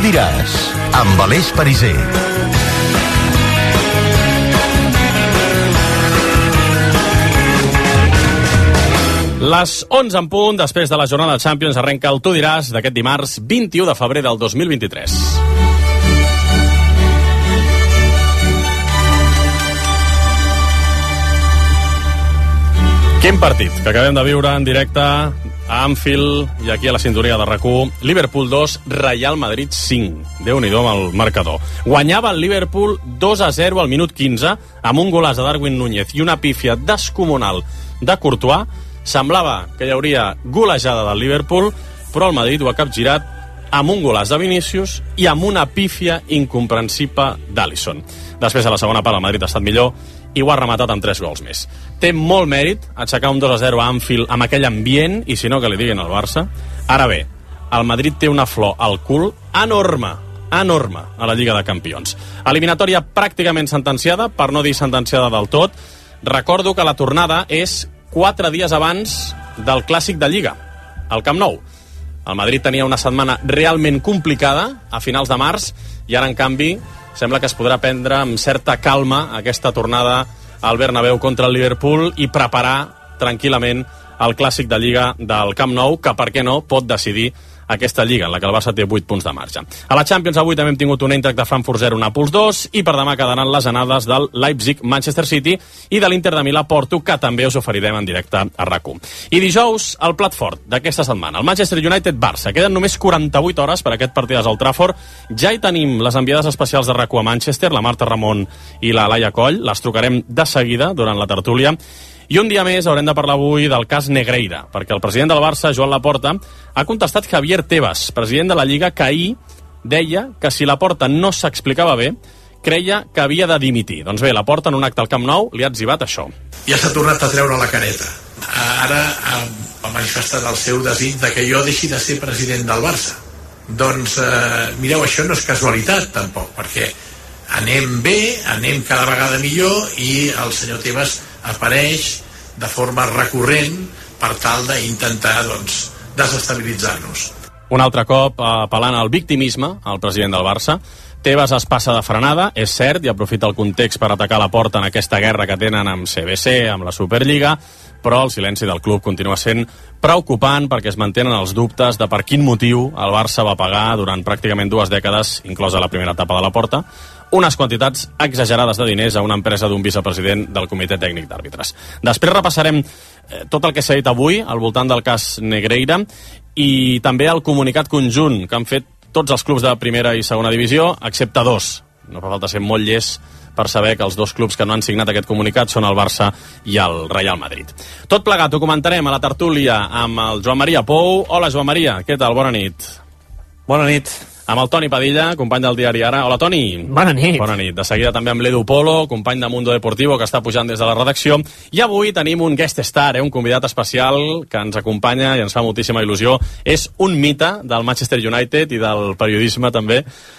diràs, amb Aleix Pariser. Les 11 en punt, després de la jornada de Champions, arrenca el Tu diràs d'aquest dimarts 21 de febrer del 2023. Quin partit que acabem de viure en directe a Anfield i aquí a la sintonia de RAC1. Liverpool 2, Real Madrid 5. Déu-n'hi-do amb el marcador. Guanyava el Liverpool 2-0 al minut 15 amb un golaç de Darwin Núñez i una pífia descomunal de Courtois. Semblava que hi hauria golejada del Liverpool, però el Madrid ho ha capgirat amb un golaç de Vinícius i amb una pífia incomprensible d'Alisson. Després, a la segona part, el Madrid ha estat millor i ho ha rematat amb 3 gols més. Té molt mèrit aixecar un 2-0 a Anfield amb aquell ambient, i si no, que li diguin al Barça. Ara bé, el Madrid té una flor al cul enorme a la Lliga de Campions. Eliminatòria pràcticament sentenciada, per no dir sentenciada del tot. Recordo que la tornada és 4 dies abans del Clàssic de Lliga, al Camp Nou. El Madrid tenia una setmana realment complicada a finals de març i ara, en canvi, sembla que es podrà prendre amb certa calma aquesta tornada al Bernabéu contra el Liverpool i preparar tranquil·lament el Clàssic de Lliga del Camp Nou, que, per què no, pot decidir aquesta Lliga, en la que el Barça té 8 punts de marge. A la Champions avui també hem tingut un Eintracht de Frankfurt 0, Nàpols 2, i per demà quedaran les anades del Leipzig-Manchester City i de l'Inter de Milà-Porto, que també us oferirem en directe a RAC1. I dijous, el plat fort d'aquesta setmana, el Manchester United-Barça. Queden només 48 hores per aquest partit al Trafford. Ja hi tenim les enviades especials de RAC1 a Manchester, la Marta Ramon i la Laia Coll. Les trucarem de seguida durant la tertúlia. I un dia més haurem de parlar avui del cas Negreira, perquè el president del Barça, Joan Laporta, ha contestat Javier Tebas, president de la Lliga, que ahir deia que si Laporta no s'explicava bé, creia que havia de dimitir. Doncs bé, Laporta, en un acte al Camp Nou, li ha etzibat això. Ja s'ha tornat a treure la careta. Ara ha manifestat el seu desig de que jo deixi de ser president del Barça. Doncs, mireu, això no és casualitat, tampoc, perquè anem bé, anem cada vegada millor i el senyor Tebas apareix de forma recurrent per tal d'intentar, doncs, desestabilitzar-nos. Un altre cop apel·lant al victimisme, el president del Barça. Tebas es passa de frenada, és cert, i aprofita el context per atacar la porta en aquesta guerra que tenen amb CBC, amb la Superliga, però el silenci del club continua sent preocupant perquè es mantenen els dubtes de per quin motiu el Barça va pagar durant pràcticament 2 dècades, inclosa la primera etapa de la porta, unes quantitats exagerades de diners a una empresa d'un vicepresident del Comitè Tècnic d'Àrbitres. Després repassarem tot el que s'ha dit avui al voltant del cas Negreira i també el comunicat conjunt que han fet tots els clubs de primera i segona divisió, excepte 2. No fa falta ser molt llest per saber que els 2 clubs que no han signat aquest comunicat són el Barça i el Real Madrid. Tot plegat ho comentarem a la tertúlia amb el Joan Maria Pou. Hola, Joan Maria, què tal? Bona nit. Bona nit. Amb el Toni Padilla, company del diari Ara. Hola, Toni. Bona nit. Bona nit. De seguida també amb l'Edu Polo, company de Mundo Deportivo, que està pujant des de la redacció. I avui tenim un guest star, un convidat especial que ens acompanya i ens fa moltíssima il·lusió. És un mite del Manchester United i del periodisme també.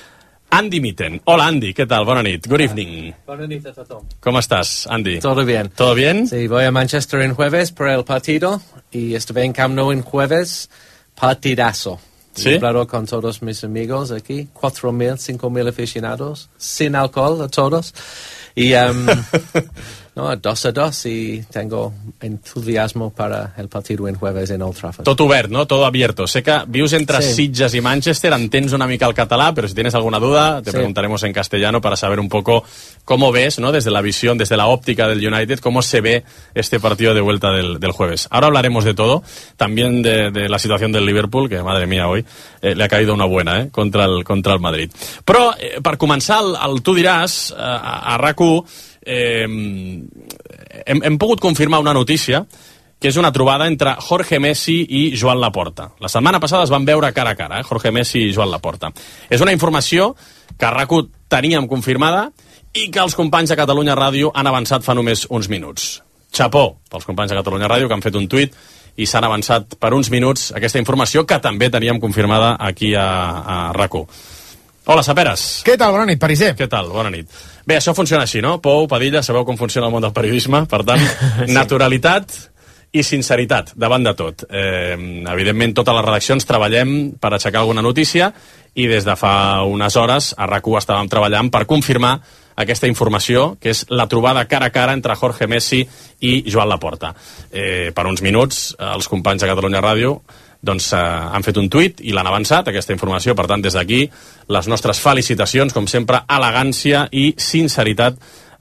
Andy Mitten. Hola, Andy, ¿qué tal? Bona nit. Good evening. Buenas noches a todos. ¿Cómo estás, Andy? Todo bien. ¿Todo bien? Sí, voy a Manchester en jueves por el partido y estuve en Camp Nou en jueves. Partidazo. ¿Sí? He hablado con todos mis amigos aquí, 4.000, 5.000 aficionados, sin alcohol a todos. Y, no, 2-2 y tengo entusiasmo para el partido en jueves en Old Trafford. Tot obert, ¿no? Todo abierto. Sé que vius entre Sitges y Manchester, entens una mica el català, pero si tienes alguna duda, te preguntaremos en castellano para saber un poco cómo ves, ¿no? Desde la visión, desde la óptica del United, cómo se ve este partido de vuelta del jueves. Ahora hablaremos de todo, también de la situación del Liverpool, que, madre mía, hoy le ha caído una buena, contra el Madrid. Però, per començar, el Tu diràs, a RAC1, hem pogut confirmar una notícia que és una trobada entre Jorge Messi i Joan Laporta. La setmana passada es van veure cara a cara, Jorge Messi i Joan Laporta. És una informació que a RAC1 teníem confirmada i que els companys de Catalunya Ràdio han avançat fa només uns minuts. Chapó pels companys de Catalunya Ràdio que han fet un tuit i s'han avançat per uns minuts aquesta informació que també teníem confirmada aquí a RAC1. Hola, Saperes. Què tal? Bona nit, Pariser. Què tal? Bona nit. Bé, això funciona així, no? Pou, Padilla, sabeu com funciona el món del periodisme, per tant, naturalitat i sinceritat, davant de tot. Evidentment, totes les redaccions treballem per aixecar alguna notícia i des de fa unes hores a RAC1 estàvem treballant per confirmar aquesta informació, que és la trobada cara a cara entre Jorge Messi i Joan Laporta. Per uns minuts, els companys de Catalunya Ràdio doncs han fet un tuit i l'han avançat, aquesta informació. Per tant, des d'aquí, les nostres felicitacions, com sempre, elegància i sinceritat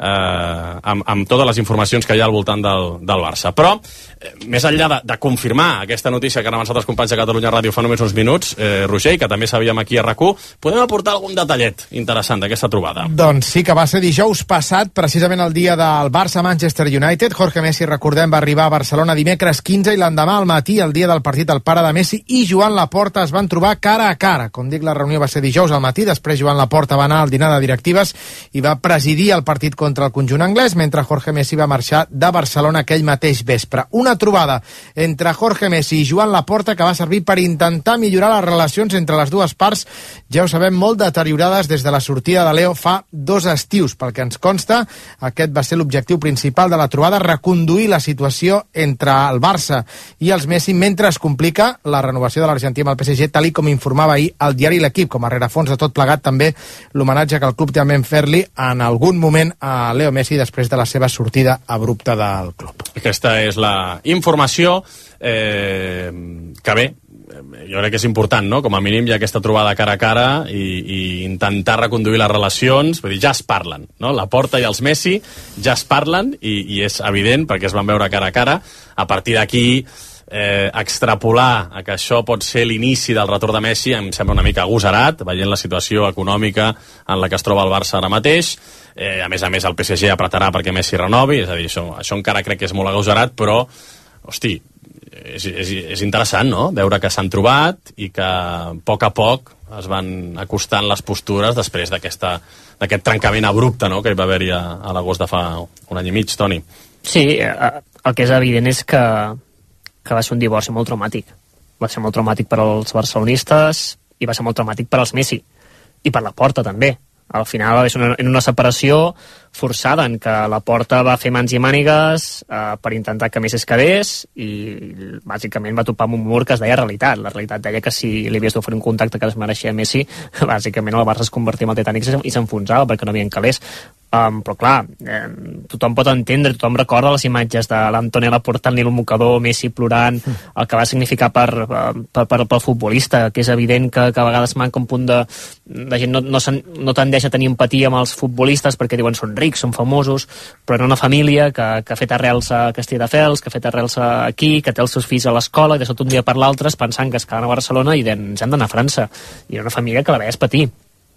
amb totes les informacions que hi ha al voltant del Barça. Però, més enllà de confirmar aquesta notícia que han avançat els companys de Catalunya Ràdio fa només uns minuts, Roger, i que també sabíem aquí a RAC1, podem aportar algun detallet interessant d'aquesta trobada? Doncs sí, que va ser dijous passat, precisament el dia del Barça-Manchester United. Jorge Messi, recordem, va arribar a Barcelona dimecres 15 i l'endemà al matí, el dia del partit, el pare de Messi i Joan Laporta es van trobar cara a cara. Com dic, la reunió va ser dijous al matí, després Joan Laporta va anar al dinar de directives i va presidir el partit contra el conjunt anglès, mentre Jorge Messi va marxar de Barcelona aquell mateix vespre. Una trobada entre Jorge Messi i Joan Laporta que va servir per intentar millorar les relacions entre les dues parts, ja ho sabem, molt deteriorades des de la sortida de Leo fa 2 estius. Pel que ens consta, aquest va ser l'objectiu principal de la trobada, reconduir la situació entre el Barça i els Messi mentre es complica la renovació de l'Argentí amb el PSG, tal com informava ahir el diari L'Equip. Com a rerefons de tot plegat, també l'homenatge que el club també en fer-li en algun moment a Leo Messi després de la seva sortida abrupta del club. Aquesta és la informació que bé, jo crec que és important, no? Com a mínim hi ha aquesta trobada cara a cara i intentar reconduir les relacions, vull dir, ja es parlen, no? Laporta i els Messi ja es parlen i és evident perquè es van veure cara a cara. A partir d'aquí extrapolar a que això pot ser l'inici del retorn de Messi em sembla una mica agosarat, veient la situació econòmica en la que es troba el Barça ara mateix. A més, el PSG apretarà perquè Messi renovi, és a dir, això encara crec que és molt agosarat, però, hosti, és interessant, no?, veure que s'han trobat i que a poc es van acostant les postures després d'aquest trencament abrupte, no?, que hi va haver-hi a l'agost de fa un any i mig, Toni. Sí, el que és evident és que va ser un divorci molt traumàtic. Va ser molt traumàtic per als barcelonistes i va ser molt traumàtic per als Messi. I per Laporta, també. Al final va ser una separació forçada en què Laporta va fer mans i mànigues per intentar que Messi es quedés i bàsicament va topar amb un mur que es deia realitat. La realitat deia que si li havies d'oferir un contacte que es mereixia Messi, bàsicament el Barça es convertia en el Titanic i s'enfonsava perquè no havien calés. Però clar, tothom pot entendre, tothom recorda les imatges de l'Antonio Laporta al mocador, Messi plorant, el que va significar pel futbolista, que és evident que a vegades manca un punt de gent no tendeix a tenir empatia amb els futbolistes perquè diuen són rics, són famosos, però en una família que ha fet arrels a Castelldefels, que ha fet arrels aquí, que té els seus fills a l'escola i de sota un dia per l'altre es pensant que es quedaran a Barcelona i ens hem d'anar a França. I era una família que la veies patir.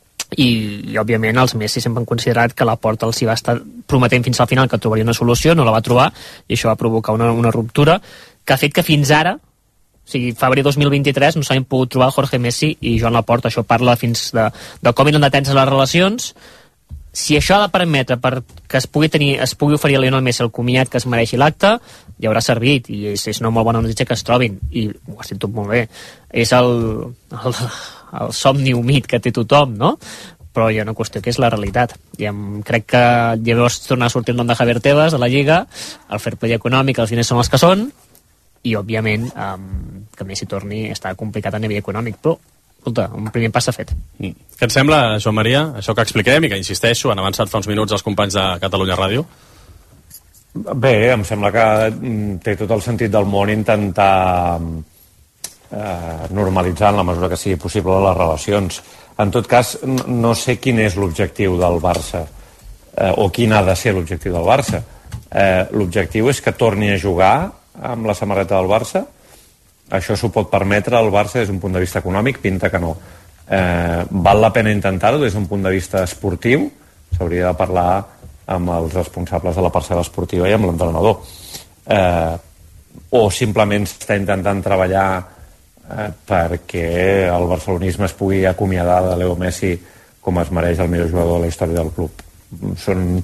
I òbviament els Messi sempre han considerat que Laporta els hi va estar prometent fins al final que trobaria una solució, no la va trobar i això va provocar una ruptura que ha fet que fins ara, o sigui, febrer 2023 no s'han pogut trobar Jorge Messi i Joan Laporta. Això parla fins de com eren de tenses les relacions. Si això ha de permetre que es pugui oferir a Lionel Messi el comiat que es mereixi l'acte, ja haurà servit i és una molt bona notícia que es trobin i ho has dit tot molt bé. És el somni humit que té tothom, no? Però hi ha una qüestió que és la realitat. I crec que llavors tornar a sortir el nom de Javier Tebas de la Lliga, el fair play econòmic, els diners són els que són, i òbviament que Messi torni està complicat a nivell econòmic, però escolta, un primer pas s'ha fet. Què et sembla, Joan Maria, això que expliquem i que, insisteixo, han avançat fa uns minuts els companys de Catalunya Ràdio? Bé, em sembla que té tot el sentit del món intentar normalitzar en la mesura que sigui possible les relacions. En tot cas, no sé quin és l'objectiu del Barça o quin ha de ser l'objectiu del Barça. L'objectiu és que torni a jugar amb la samarreta del Barça. Això s'ho pot permetre al Barça des d'un punt de vista econòmic? Pinta que no. Val la pena intentar-ho des d'un punt de vista esportiu? S'hauria de parlar amb els responsables de la parcel·la esportiva i amb l'entrenador. O simplement s'està intentant treballar perquè el barcelonisme es pugui acomiadar de Leo Messi com es mereix el millor jugador de la història del club. Són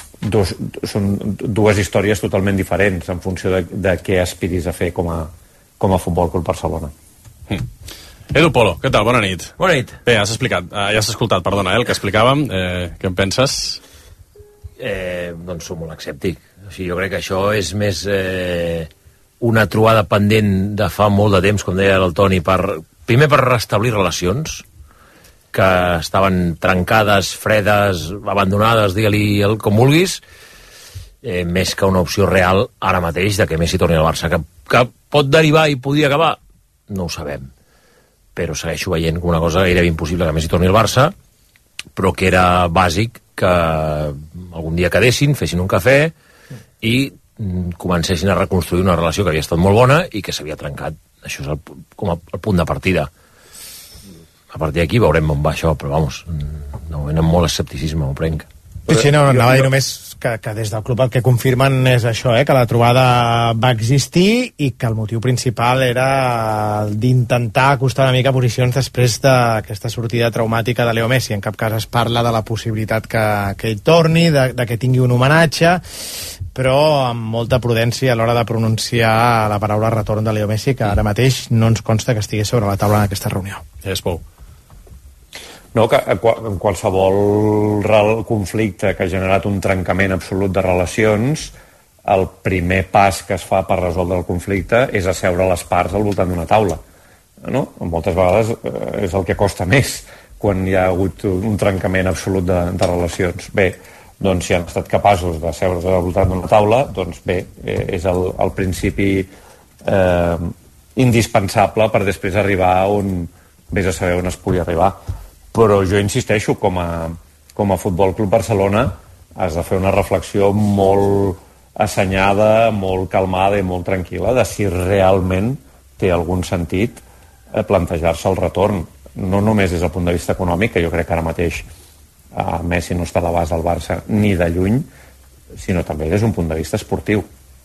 dues històries totalment diferents en funció de què aspiris a fer com a Futbol Club Barcelona. Edu Polo, què tal? Bona nit. Bona nit. Bé, has escoltat, perdona, el que explicàvem. Què en penses? Doncs soc molt escèptic. O sigui, jo crec que això és més una trobada pendent de fa molt de temps, com deia el Toni, primer per restablir relacions que estaven trencades, fredes, abandonades, digue-li com vulguis, més que una opció real ara mateix de que Messi torni al Barça. Que pot derivar i podia acabar? No ho sabem. Però segueixo veient com una cosa gairebé impossible que Messi torni al Barça, però que era bàsic que algun dia quedessin, fessin un cafè i comencessin a reconstruir una relació que havia estat molt bona i que s'havia trencat. Això és com el punt de partida. A partir d'aquí veurem on va això, però vamos, no, amb molt escepticisme, m'ho prenc. Sí, no, anava a dir només que des del club el que confirmen és això, que la trobada va existir i que el motiu principal era d'intentar acostar una mica posicions després d'aquesta sortida traumàtica de Leo Messi. En cap cas es parla de la possibilitat que ell torni, de que tingui un homenatge, però amb molta prudència a l'hora de pronunciar la paraula retorn de Leo Messi, que ara mateix no ens consta que estigués sobre la taula en aquesta reunió. És Pou. No, que en qualsevol conflicte que ha generat un trencament absolut de relacions, el primer pas que es fa per resoldre el conflicte és asseure les parts al voltant d'una taula. No? Moltes vegades és el que costa més quan hi ha hagut un trencament absolut de relacions. Bé, doncs si han estat capaços d'asseure's al voltant d'una taula, doncs bé, és el principi indispensable per després arribar on vés a saber on es pugui arribar. Però jo insisteixo, com a Futbol Club Barcelona has de fer una reflexió molt assenyada, molt calmada i molt tranquil·la de si realment té algun sentit plantejar-se el retorn. No només des del punt de vista econòmic, que jo crec que ara mateix Messi no està a l'abast del Barça ni de lluny, sinó també des d'un punt de vista esportiu.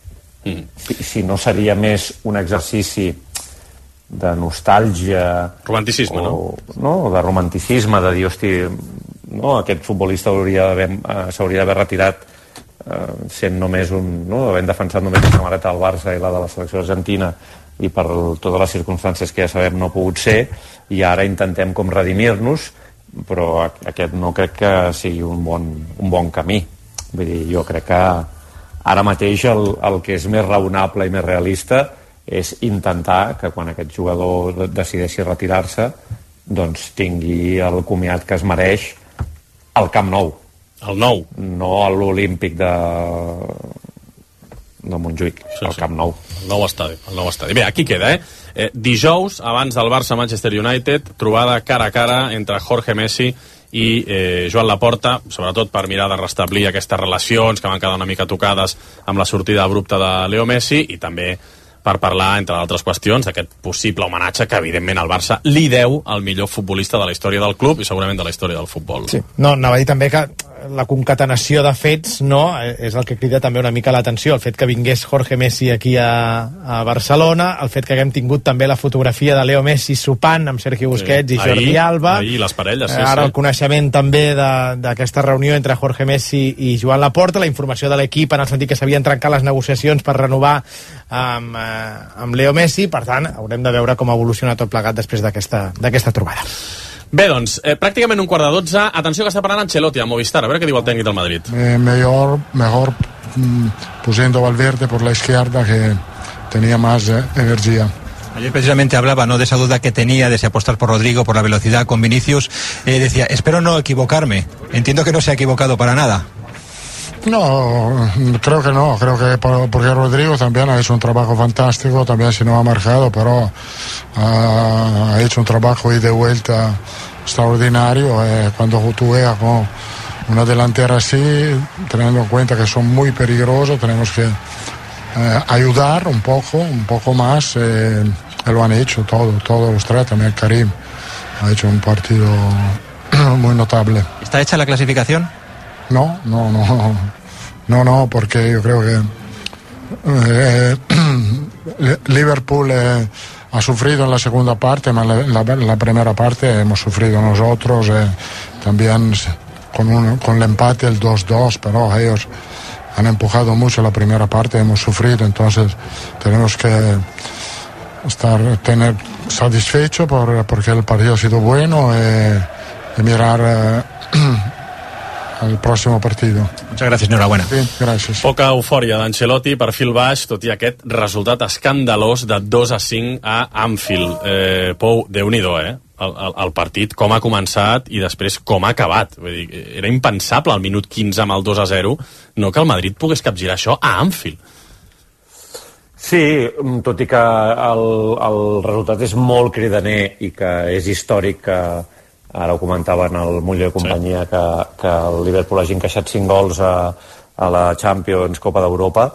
Si no seria més un exercici de nostàlgia, romanticisme, no, de romanticisme, de dir, hosti, no, aquest futbolista s'hauria d'haver retirat sent només havent defensat només la samarreta del Barça i la de la selecció argentina, i per totes les circumstàncies que ja sabem no ha pogut ser, i ara intentem com redimir-nos, però aquest no crec que sigui un bon camí. Vull dir, jo crec que ara mateix el que és més raonable i més realista és intentar que quan aquest jugador decideixi retirar-se doncs tingui el comiat que es mereix al Camp Nou. El nou? No a l'Olímpic de Montjuïc, al Camp Nou. El nou estadi. Bé, aquí queda, dijous, abans del Barça-Manchester United, trobada cara a cara entre Jorge Messi i Joan Laporta, sobretot per mirar de restablir aquestes relacions que van quedar una mica tocades amb la sortida abrupta de Leo Messi, i també per parlar, entre altres qüestions, d'aquest possible homenatge que, evidentment, el Barça li deu al millor futbolista de la història del club i segurament de la història del futbol. Sí. No, anava a dir també que la concatenació de fets és el que crida també una mica l'atenció, el fet que vingués Jorge Messi aquí a Barcelona, el fet que haguem tingut també la fotografia de Leo Messi sopant amb Sergio Busquets i Jordi Alba. Ahir les parelles, Ara el coneixement també d'aquesta reunió entre Jorge Messi i Joan Laporta, la informació de l'equip en el sentit que s'havien trencat les negociacions per renovar amb Leo Messi. Per tant, haurem de veure com evoluciona tot plegat després d'aquesta trobada. Bé, doncs, pràcticament 11:45. Atenció que està parlant Ancelotti a Movistar, a veure què diu el tècnic del Madrid. Mejor pusiendo Valverde por la izquierda, que tenía más energía. Ayer precisamente hablaba, ¿no?, de esa duda que tenía de si apostar por Rodrigo, por la velocidad con Vinicius. Decía, espero no equivocarme. Entiendo que no se ha equivocado para nada. No, creo que no, porque Rodrigo también ha hecho un trabajo fantástico, también si no ha marcado, pero ha hecho un trabajo y de vuelta extraordinario. Cuando tú veas con una delantera así, teniendo en cuenta que son muy peligrosos, tenemos que ayudar un poco más, lo han hecho todos los tres, también Karim ha hecho un partido muy notable. ¿Está hecha la clasificación? No, porque yo creo que Liverpool ha sufrido en la segunda parte, pero en la primera parte hemos sufrido nosotros, también con el empate, el 2-2, pero ellos han empujado mucho la primera parte, hemos sufrido, entonces tenemos que tener satisfecho porque el partido ha sido bueno y mirar al próximo partido. Muchas gracias, enhorabuena. Bien, gracias. Poca eufòria d'Ancelotti, perfil baix, tot i aquest resultat escandalós de 2-5 a Anfield. Pou, Déu-n'hi-do, el partit, com ha començat i després com ha acabat. Vull dir, era impensable al minut 15 amb el 2-0, no que el Madrid pogués capgirar això a Anfield. Sí, tot i que el resultat és molt cridaner i que és històric, que ara ho comentaven el Muller i companyia, que el Liverpool hagi encaixat 5 gols a la Champions, Copa d'Europa.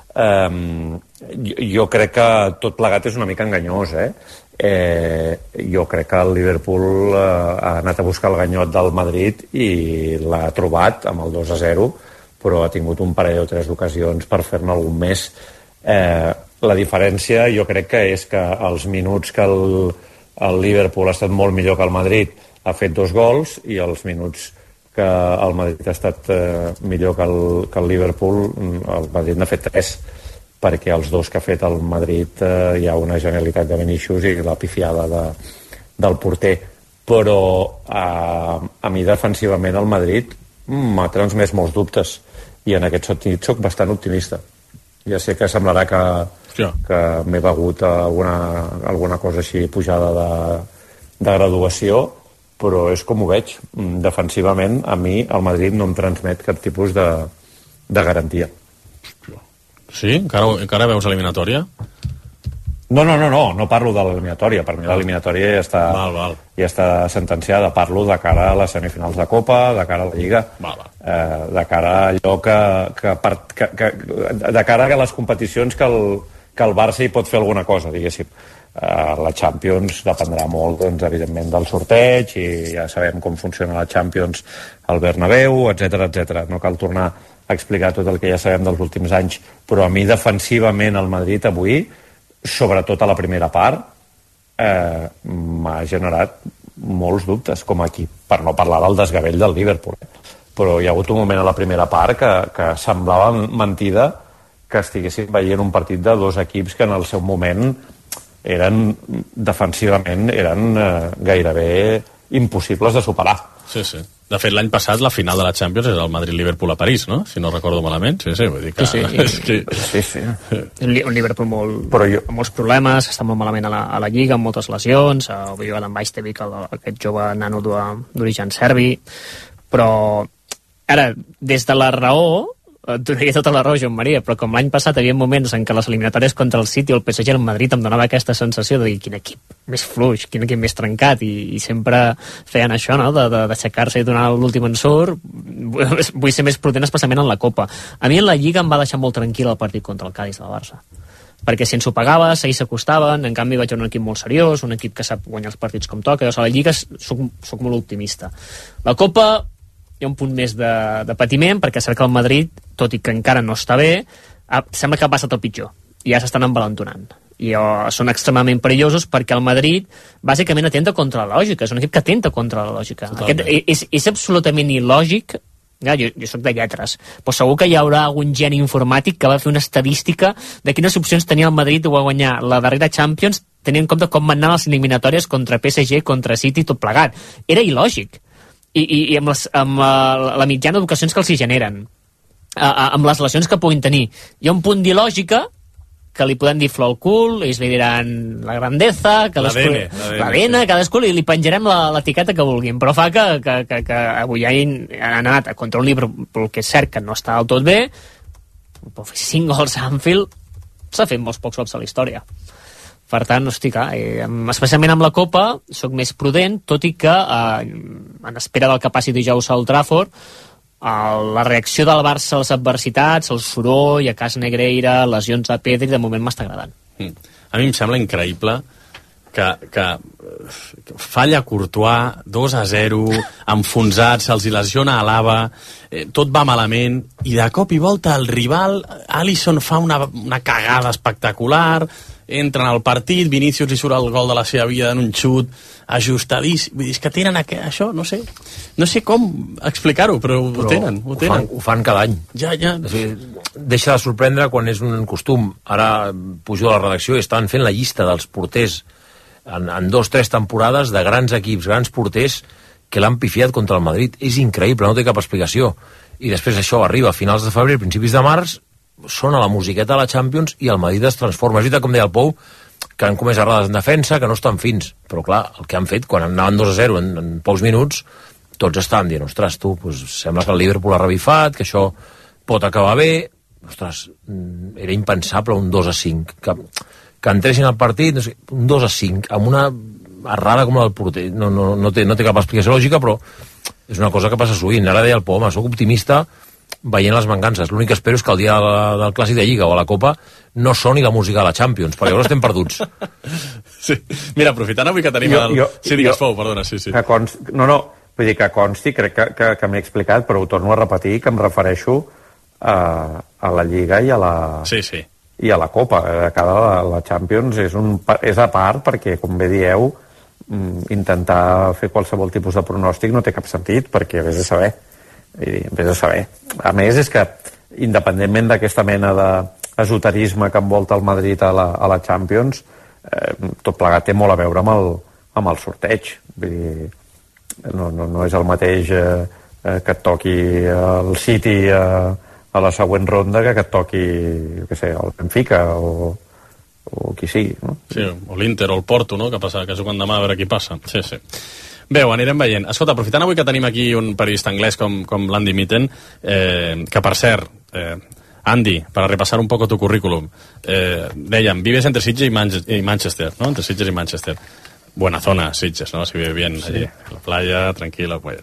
Jo crec que tot plegat és una mica enganyós, jo crec que el Liverpool ha anat a buscar el ganyot del Madrid i l'ha trobat amb el 2-0, però ha tingut un parell o 3 ocasions per fer-ne algun més. La diferència jo crec que és que els minuts que el Liverpool ha estat molt millor que el Madrid ha fet 2 gols i els minuts que el Madrid ha estat millor que el Liverpool, el Madrid n'ha fet 3, perquè els 2 que ha fet el Madrid hi ha una genialitat de Vinícius i la pifiada del porter, però a mi defensivament el Madrid m'ha transmès molts dubtes i en aquest sentit soc bastant optimista. Ja sé que semblarà que m'he begut alguna cosa així pujada de graduació, però és com ho veig. Defensivament, a mi el Madrid no em transmet cap tipus de garantia. Sí? Encara veus eliminatòria? No parlo de l'eliminatòria. Per mi l'eliminatòria ja està sentenciada. Parlo de cara a les semifinals de Copa, de cara a la Lliga, de cara a allò de cara a les competicions que el Barça hi pot fer alguna cosa, diguéssim. La Champions dependrà molt, doncs, evidentment, del sorteig, i ja sabem com funciona la Champions al Bernabéu, etc. No cal tornar a explicar tot el que ja sabem dels últims anys, però a mi defensivament el Madrid avui, sobretot a la primera part, m'ha generat molts dubtes com a equip, per no parlar del desgavell del Liverpool. Però hi ha hagut un moment a la primera part que semblava mentida que estiguéssim veient un partit de 2 equips que en el seu moment defensivament eren gairebé impossibles de superar. Sí. De fet, l'any passat la final de la Champions és el Madrid-Liverpool a París, no? Si no recordo malament. Sí, vull dir que... Sí. Un Liverpool amb molts problemes, està molt malament a la Lliga, amb moltes lesions, avui Adam Bajcevic, aquest jove nano d'origen serbi, però ara, des de la raó, et donaria tota la raó, Joan Maria, però com l'any passat hi havia moments en què les eliminatòries contra el City o el PSG al Madrid em donava aquesta sensació de dir quin equip més fluix, quin equip més trencat, i sempre feien això, no?, d'aixecar-se i donar l'últim ensurt. Vull ser més prudent, especialment en la Copa. A mi en la Lliga em va deixar molt tranquil el partit contra el Cádiz del Barça, perquè si ens ho pagava, ells s'acostaven, en canvi vaig a un equip molt seriós, un equip que sap guanyar els partits com toca. A la Lliga soc molt optimista. La Copa hi ha un punt més de patiment, perquè sembla que el Madrid, tot i que encara no està bé, sembla que ha passat el pitjor i ja s'estan envalentonant, i són extremadament perillosos perquè el Madrid bàsicament atenta contra la lògica, és un equip que atenta contra la lògica. És absolutament il·lògic. Jo soc de lletres, però segur que hi haurà algun geni informàtic que va fer una estadística de quines opcions tenia el Madrid de guanyar la darrera Champions, tenint en compte com van anar les eliminatòries contra PSG, contra City, tot plegat. Era il·lògic. I amb la mitjana d'ocasions que els hi generen, amb les lesions que puguin tenir, hi ha un punt d'il·lògica que li podem dir flor al cul, ells li diran la grandeza, l'ADN, cadascú li penjarem l'etiqueta que vulguin, però fa que avui han anat contra un Liverpool que és cert que no està del tot bé, però fer 5 gols a Anfield s'ha fet molts pocs cops a la història. Per tant, especialment amb la Copa soc més prudent, tot i que en espera del que passi dijous a Old Trafford, la reacció del Barça a les adversitats, el soroll, a cas Negreira, lesions de Pedri, de moment m'està agradant. A mi em sembla increïble que falla Courtois, 2-0, enfonsat, se'ls lesiona a Alaba, tot va malament, i de cop i volta el rival, Alisson, fa una cagada espectacular, entra en el partit, Vinícius li surt el gol de la seva vida en un xut ajustadíssim. Vull dir, és que tenen això, no sé com explicar-ho, però ho tenen. Ho fan cada any. Ja. O sigui, deixa de sorprendre quan és un costum. Ara pujo a la redacció i estaven fent la llista dels porters en 2 o 3 temporades de grans equips, grans porters, que l'han pifiat contra el Madrid. És increïble, no té cap explicació. I després això arriba a finals de febrer, principis de març, sona la musiqueta de la Champions i el Madrid es transforma. És veritat, com deia el Pou, que han comès errades en defensa, que no estan fins. Però clar, el que han fet, quan anaven 2-0 en pocs minuts, tots estaven dient, ostres, tu, pues, sembla que el Liverpool ha revifat, que això pot acabar bé. Ostres, era impensable un 2-5. Que entressin al partit, no sé, un 2-5, amb una errada com la del porter. No té cap explicació lògica, però és una cosa que passa sovint. Ara deia el Poma, soc optimista veient les mancances. L'únic que espero és que el dia del Clàssic de Lliga o a la Copa no soni la música de la Champions, perquè llavors estem perduts. Sí. Mira, aprofitant avui que tenim Sí, digues, Pou, perdona, sí. Vull dir que consti, crec que m'he explicat, però ho torno a repetir, que em refereixo a la Lliga i a la... Sí. I a la Copa. La Champions és a part, perquè, com bé dieu, intentar fer qualsevol tipus de pronòstic no té cap sentit, perquè vés a saber. A més, és que, independentment d'aquesta mena d'esoterisme que envolta el Madrid a la Champions, tot plegat té molt a veure amb el sorteig. Vull dir, no és el mateix que et toqui el City a la següent ronda que et toqui, jo què sé, el Benfica o qui sigui, no? Sí, o l'Inter o el Porto, no?, que juguen demà a veure qui passa. Sí. Bé, ho anirem veient. Escolta, aprofitant avui que tenim aquí un periodista anglès com l'Andy Mitten, que per cert, Andy, para repasar un poco tu currículum, dèiem, vives entre Sitges y Manchester, ¿no? Entre Sitges y Manchester. Buena zona, Sitges, ¿no? Se vive bien allí. En la playa, tranquila, pues.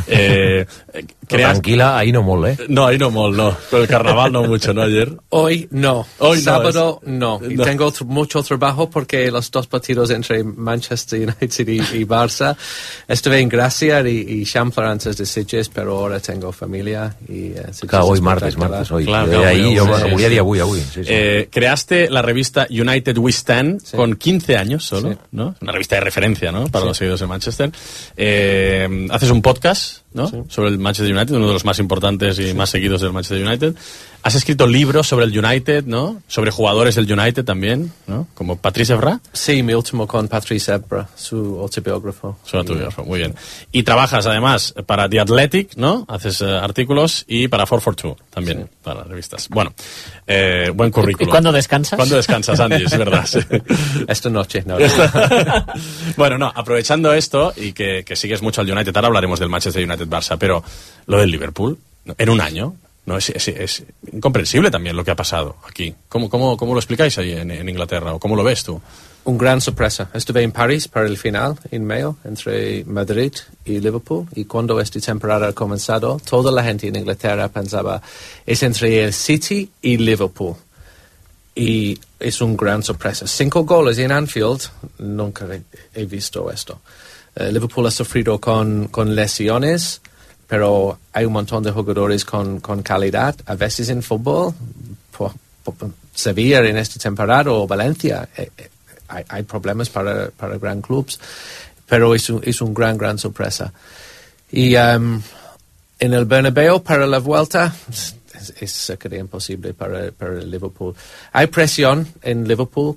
Tranquila, ahí no molt, ¿eh? No, ahí no molt, no. Con el carnaval no mucho, ¿no? Ayer. Hoy no. Sábado no. Y no. tengo mucho trabajo porque los dos partidos entre Manchester United y Barça estuve en Gracia y Champler antes de Sitges, pero ahora tengo familia y claro, hoy martes, hoy. Claro, ahí yo voy a día hoy. Sí. Creaste la revista United We Stand con 15 años solo, ¿no? Una revista de referencia, ¿no? Para los seguidores de Manchester. Haces un podcast, ¿no? Sí. Sobre el Manchester United, uno de los más importantes y más seguidos del Manchester United. Has escrito libros sobre el United, ¿no? Sobre jugadores del United también, ¿no? Como Patrice Evra. Sí, mi último con Patrice Evra, su autobiógrafo. Muy bien. Y trabajas además para The Athletic, ¿no? Haces artículos y para 442 también, para revistas. Bueno, buen currículum. ¿Y cuándo descansas? ¿Cuándo descansas, Andy? Es verdad. Sí. Esta noche, no. Bueno, no, aprovechando esto y que sigues mucho al United, ahora hablaremos del Manchester United-Barça, pero lo del Liverpool, en un año, no es incomprensible también lo que ha pasado aquí. ¿Cómo lo explicáis ahí en Inglaterra? ¿O cómo lo ves tú? Un gran sorpresa. Estuve en París para el final, en mayo, entre Madrid y Liverpool, y cuando esta temporada ha comenzado, toda la gente en Inglaterra pensaba, es entre el City y Liverpool. Y es una gran sorpresa. 5 goles en Anfield, nunca he visto esto. Liverpool ha sufrido con lesiones, pero hay un montón de jugadores con calidad. A veces en fútbol, Sevilla en esta temporada o Valencia, hay problemas para gran clubes, pero es un gran sorpresa. Y en el Bernabéu para la vuelta es sería imposible para el Liverpool. Hay presión en Liverpool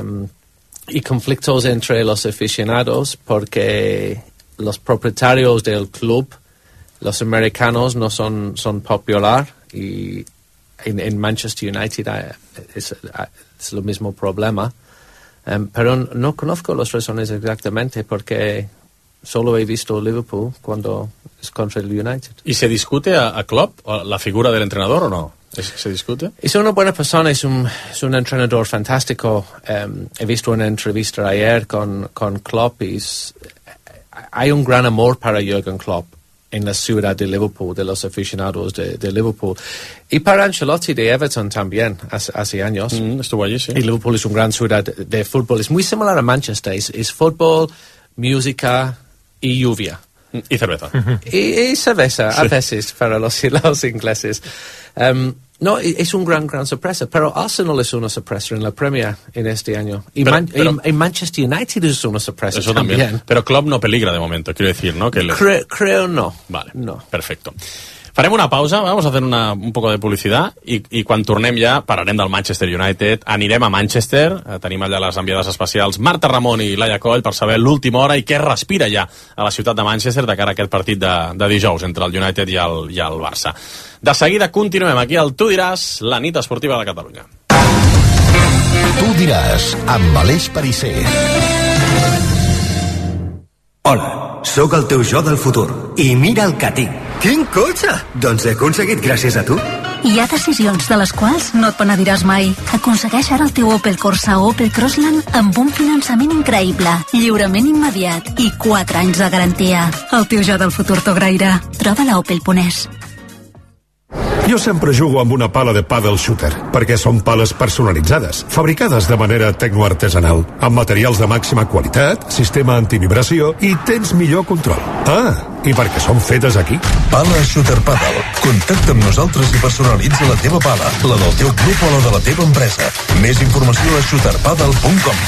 y conflictos entre los aficionados porque los propietarios del club, los americanos, no son popular, y en Manchester United es el mismo problema. Pero no conozco las razones exactamente porque solo he visto Liverpool cuando es contra el United. ¿Y se discute a Klopp, la figura del entrenador, o no? ¿Se discute? Es una buena persona, es un entrenador fantástico. He visto una entrevista ayer con Klopp y hay un gran amor para Jürgen Klopp en la ciudad de Liverpool, de los aficionados de Liverpool. Y para Ancelotti de Everton también, hace años. Estuvo allí, sí. Y Liverpool es una gran ciudad de fútbol. Es muy similar a Manchester. Es fútbol, música y lluvia. Y cerveza. Y cerveza, a veces, para los ingleses. No, es un gran sorpresa. Pero Arsenal es una sorpresa en la Premier en este año. Y Manchester United es una sorpresa eso también. Pero Klopp no peligra de momento, quiero decir, ¿no? Creo no. Vale, no. Perfecto. Farem una pausa, vamos a hacer un poco de publicidad i quan tornem ja parlarem del Manchester United, anirem a Manchester, tenim allà les enviades especials Marta Ramon i Laia Coll per saber l'última hora i què respira ja a la ciutat de Manchester de cara a aquest partit de dijous entre el United i el Barça. De seguida continuem aquí al Tu diràs, la nit esportiva de Catalunya. Tu diràs, amb Aleix Perisser. Hola, sóc el teu jo del futur i mira el que tinc. Quin cotxe? Doncs he aconseguit gràcies a tu. Hi ha decisions de les quals no et penediràs mai. Aconsegueix ara el teu Opel Corsa o Opel Crossland amb un finançament increïble, lliurament immediat i 4 anys de garantia. El teu jo del futur t'ho agrairà. Troba-la a Opel.es. Jo sempre jugo amb una pala de paddle shooter, perquè són pales personalitzades, fabricades de manera tecnoartesanal, amb materials de màxima qualitat, sistema antivibració i tens millor control. I perquè són fetes aquí. Pala Shooter Paddle. Contacta amb nosaltres i personalitza la teva pala, la del teu club o la de la teva empresa. Més informació a shooterpaddle.com.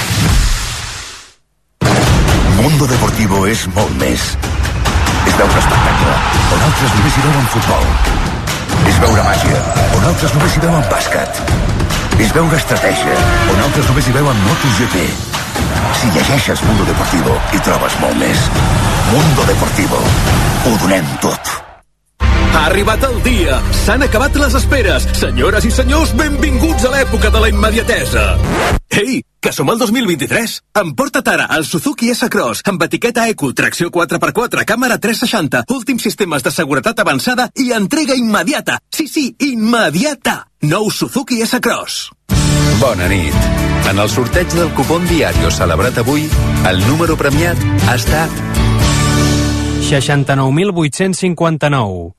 Mundo Deportivo és molt més. És veure espectacle, on altres només hi veuen futbol. És veure màgia, on altres només hi veuen bàsquet. És veure estratègia, on altres només hi veuen MotoGP. Si llegeixes Mundo Deportivo, hi trobes molt més. Mundo Deportivo. Ho donem tot. Ha arribat el dia. S'han acabat les esperes. Senyores i senyors, benvinguts a l'època de la immediatesa. Ei, que som al 2023. Emporta't ara el Suzuki S-Cross amb etiqueta Eco, tracció 4x4, càmera 360, últims sistemes de seguretat avançada i entrega immediata. Sí, immediata. Nou Suzuki S-Cross. Bona nit. En el sorteig del cupón Diario celebrat avui, el número premiat ha estat 69.859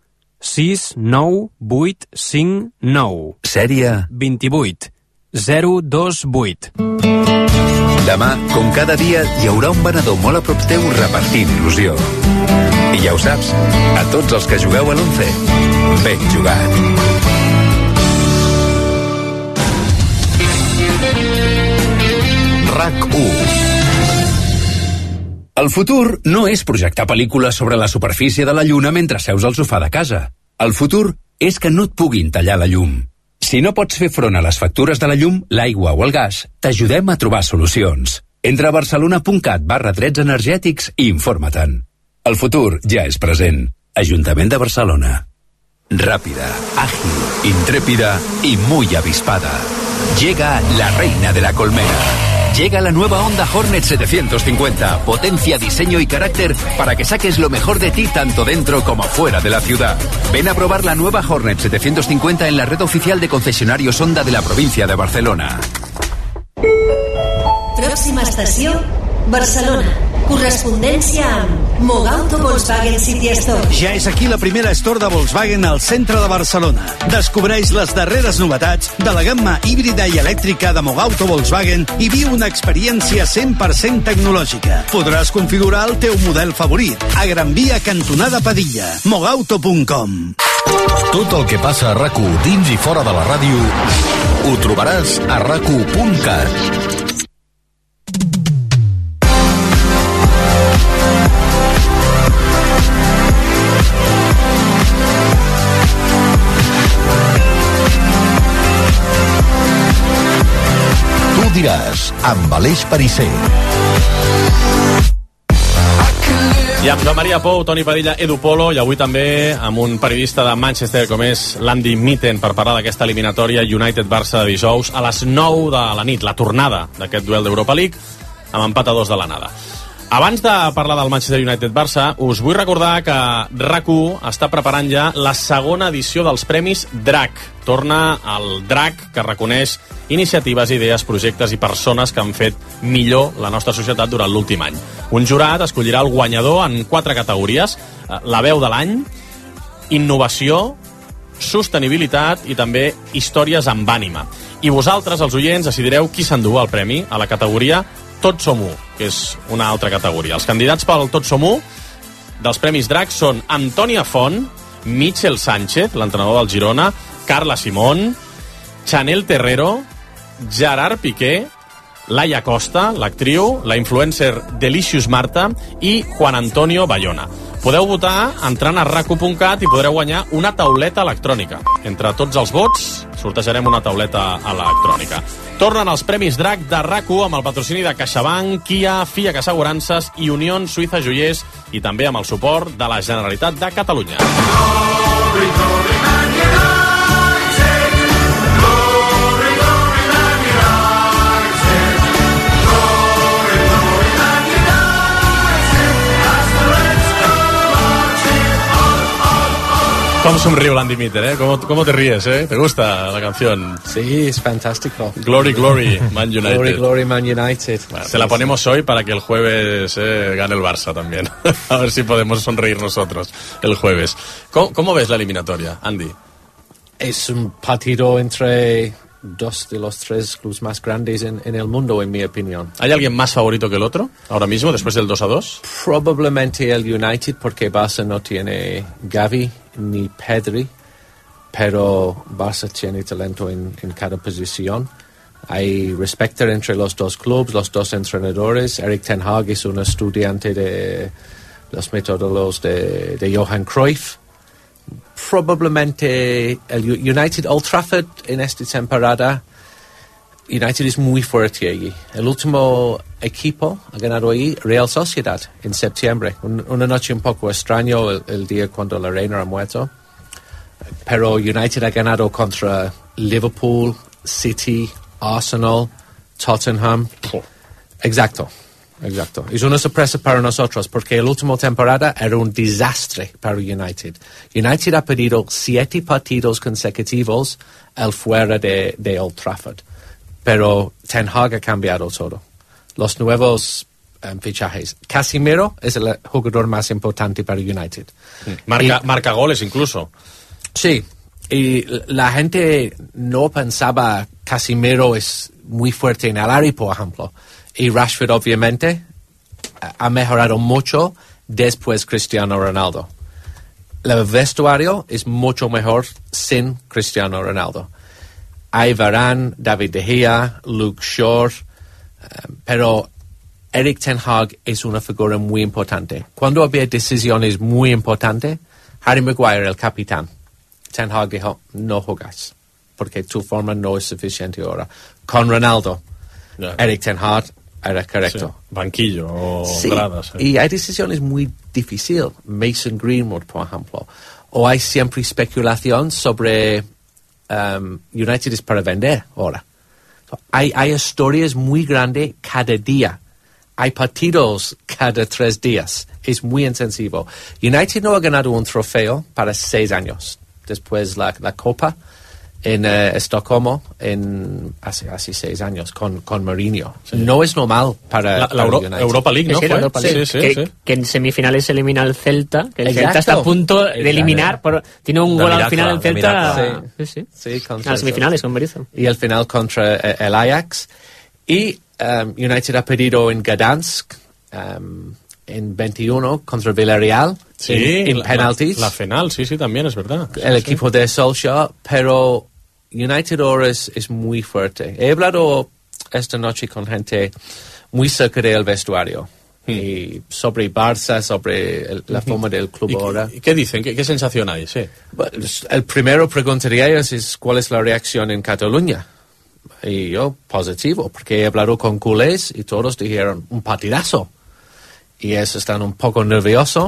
69859. Sèrie 28 028. Demà, com cada dia, hi haurà un venedor molt a prop teu repartint il·lusió. I ja ho saps, a tots els que jugueu a l'11, ben jugat. RAC1. El futur no és projectar pel·lícules sobre la superfície de la Lluna mentre seus al sofà de casa. El futur és que no et puguin tallar la llum. Si no pots fer front a les factures de la llum, l'aigua o el gas, t'ajudem a trobar solucions. Entra a barcelona.cat/drets energètics i informa-te'n. El futur ja és present. Ajuntament de Barcelona. Rápida, ágil, intrépida y muy avispada. Llega la reina de la colmena. Llega la nueva Honda Hornet 750. Potencia, diseño y carácter para que saques lo mejor de ti tanto dentro como fuera de la ciudad. Ven a probar la nueva Hornet 750 en la red oficial de concesionarios Honda de la provincia de Barcelona. Pròxima estació, Barcelona. Correspondència amb Mogauto Volkswagen City Store. Ja és aquí la primera store de Volkswagen al centre de Barcelona. Descobreix les darreres novetats de la gamma híbrida i elèctrica de Mogauto Volkswagen i viu una experiència 100% tecnològica. Podràs configurar el teu model favorit a Gran Via cantonada Padilla. Mogauto.com. Tot el que passa a RAC1 dins i fora de la ràdio ho trobaràs a RAC1.cat. Diràs, amb Aleix Perisser. I amb Joan Maria Pou, Toni Padilla, Edu Polo, i avui també amb un periodista de Manchester com és l'Andy Mitten per parlar d'aquesta eliminatòria United-Barça de dijous a les 9 de la nit, la tornada d'aquest duel d'Europa League amb empat a 2 de l'anada. Abans de parlar del Manchester United-Barça, us vull recordar que RAC1 està preparant ja la segona edició dels Premis DRAC. Torna el DRAC, que reconeix iniciatives, idees, projectes i persones que han fet millor la nostra societat durant l'últim any. Un jurat escollirà el guanyador en 4 categories: la veu de l'any, innovació, sostenibilitat i també històries amb ànima. I vosaltres, els oients, decidireu qui s'endú el premi a la categoria Tots som u, que és una altra categoria. Els candidats pel Tots som u dels Premis DRAC són Antònia Font, Michel Sánchez, l'entrenador del Girona, Carla Simón, Chanel Terrero, Gerard Piqué, Laia Costa, l'actriu, la influencer Delicious Marta i Juan Antonio Bayona. Podeu votar entrant a racu.cat i podreu guanyar una tauleta electrònica. Entre tots els vots sortejarem una tauleta electrònica. Tornen els Premis Drac de RAC1 amb el patrocini de CaixaBank, Kia, FIAC Assegurances i Unió Suïssa Joiers i també amb el suport de la Generalitat de Catalunya. ¿Cómo somriu l'Andy Mitter, eh? ¿Cómo te ríes, eh? ¿Te gusta la canción? Sí, es fantástico. Glory, glory, Man United. Glory, glory, Man United. Bueno, te la ponemos hoy para que el jueves gane el Barça también. A ver si podemos sonreír nosotros el jueves. ¿Cómo ves la eliminatoria, Andy? Es un partido entre dos de los tres clubes más grandes en el mundo, en mi opinión. ¿Hay alguien más favorito que el otro ahora mismo, después del 2-2? Probablemente el United, porque Barça no tiene Gavi ni Pedri, pero Barça tiene talento en cada posición. Hay respeto entre los dos clubes, los dos entrenadores. Erik ten Hag es un estudiante de los métodos de Johan Cruyff. Probablemente el United Old Trafford en esta temporada, United es muy fuerte allí. El último equipo ha ganado ahí, Real Sociedad, en septiembre. Una noche un poco extraño el día cuando la reina ha muerto. Pero United ha ganado contra Liverpool, City, Arsenal, Tottenham. Exacto. Es una sorpresa para nosotros porque la última temporada era un desastre para United. United ha perdido 7 partidos consecutivos al fuera de Old Trafford. Pero Ten Hag ha cambiado todo. Los nuevos fichajes. Casemiro es el jugador más importante para United. Marca goles incluso. Sí. Y la gente no pensaba Casemiro es muy fuerte en el área, por ejemplo. Y Rashford, obviamente, ha mejorado mucho después Cristiano Ronaldo. El vestuario es mucho mejor sin Cristiano Ronaldo. Hay Varane, David De Gea, Luke Shaw, pero Erik ten Hag es una figura muy importante. Cuando había decisiones muy importantes, Harry Maguire, el capitán, Ten Hag dijo, no jugáis, porque tu forma no es suficiente ahora. Con Ronaldo, Erik ten Hag era correcto. Sí, banquillo o sí, gradas. Y hay decisiones muy difíciles. Mason Greenwood, por ejemplo. O hay siempre especulación sobre United es para vender ahora. Hay historias muy grandes cada día. Hay partidos cada 3 días. Es muy intensivo. United no ha ganado un trofeo para 6 años. Después la Copa en Estocolmo hace 6 años con Mourinho. Sí. No es normal para United. Europa League, ¿no? Sí, fue? Europa League. Sí. Que en semifinales elimina al Celta, que el Celta está a punto de eliminar, tiene un gol al final del Celta. Sí, contra las semifinales con Berizzo. Y al final contra el Ajax. Y United ha perdido en Gdansk en 21 contra Villarreal en penaltis. La final, sí, también es verdad. El equipo de Solskjaer, pero United ahora es muy fuerte. He hablado esta noche con gente muy cerca del vestuario y sobre Barça, sobre la forma del club ahora. ¿Y qué dicen? ¿Qué sensación hay? Sí. El primero preguntaría a ellos es cuál es la reacción en Cataluña. Y yo, positivo, porque he hablado con culés y todos dijeron un partidazo. Y ellos están un poco nerviosos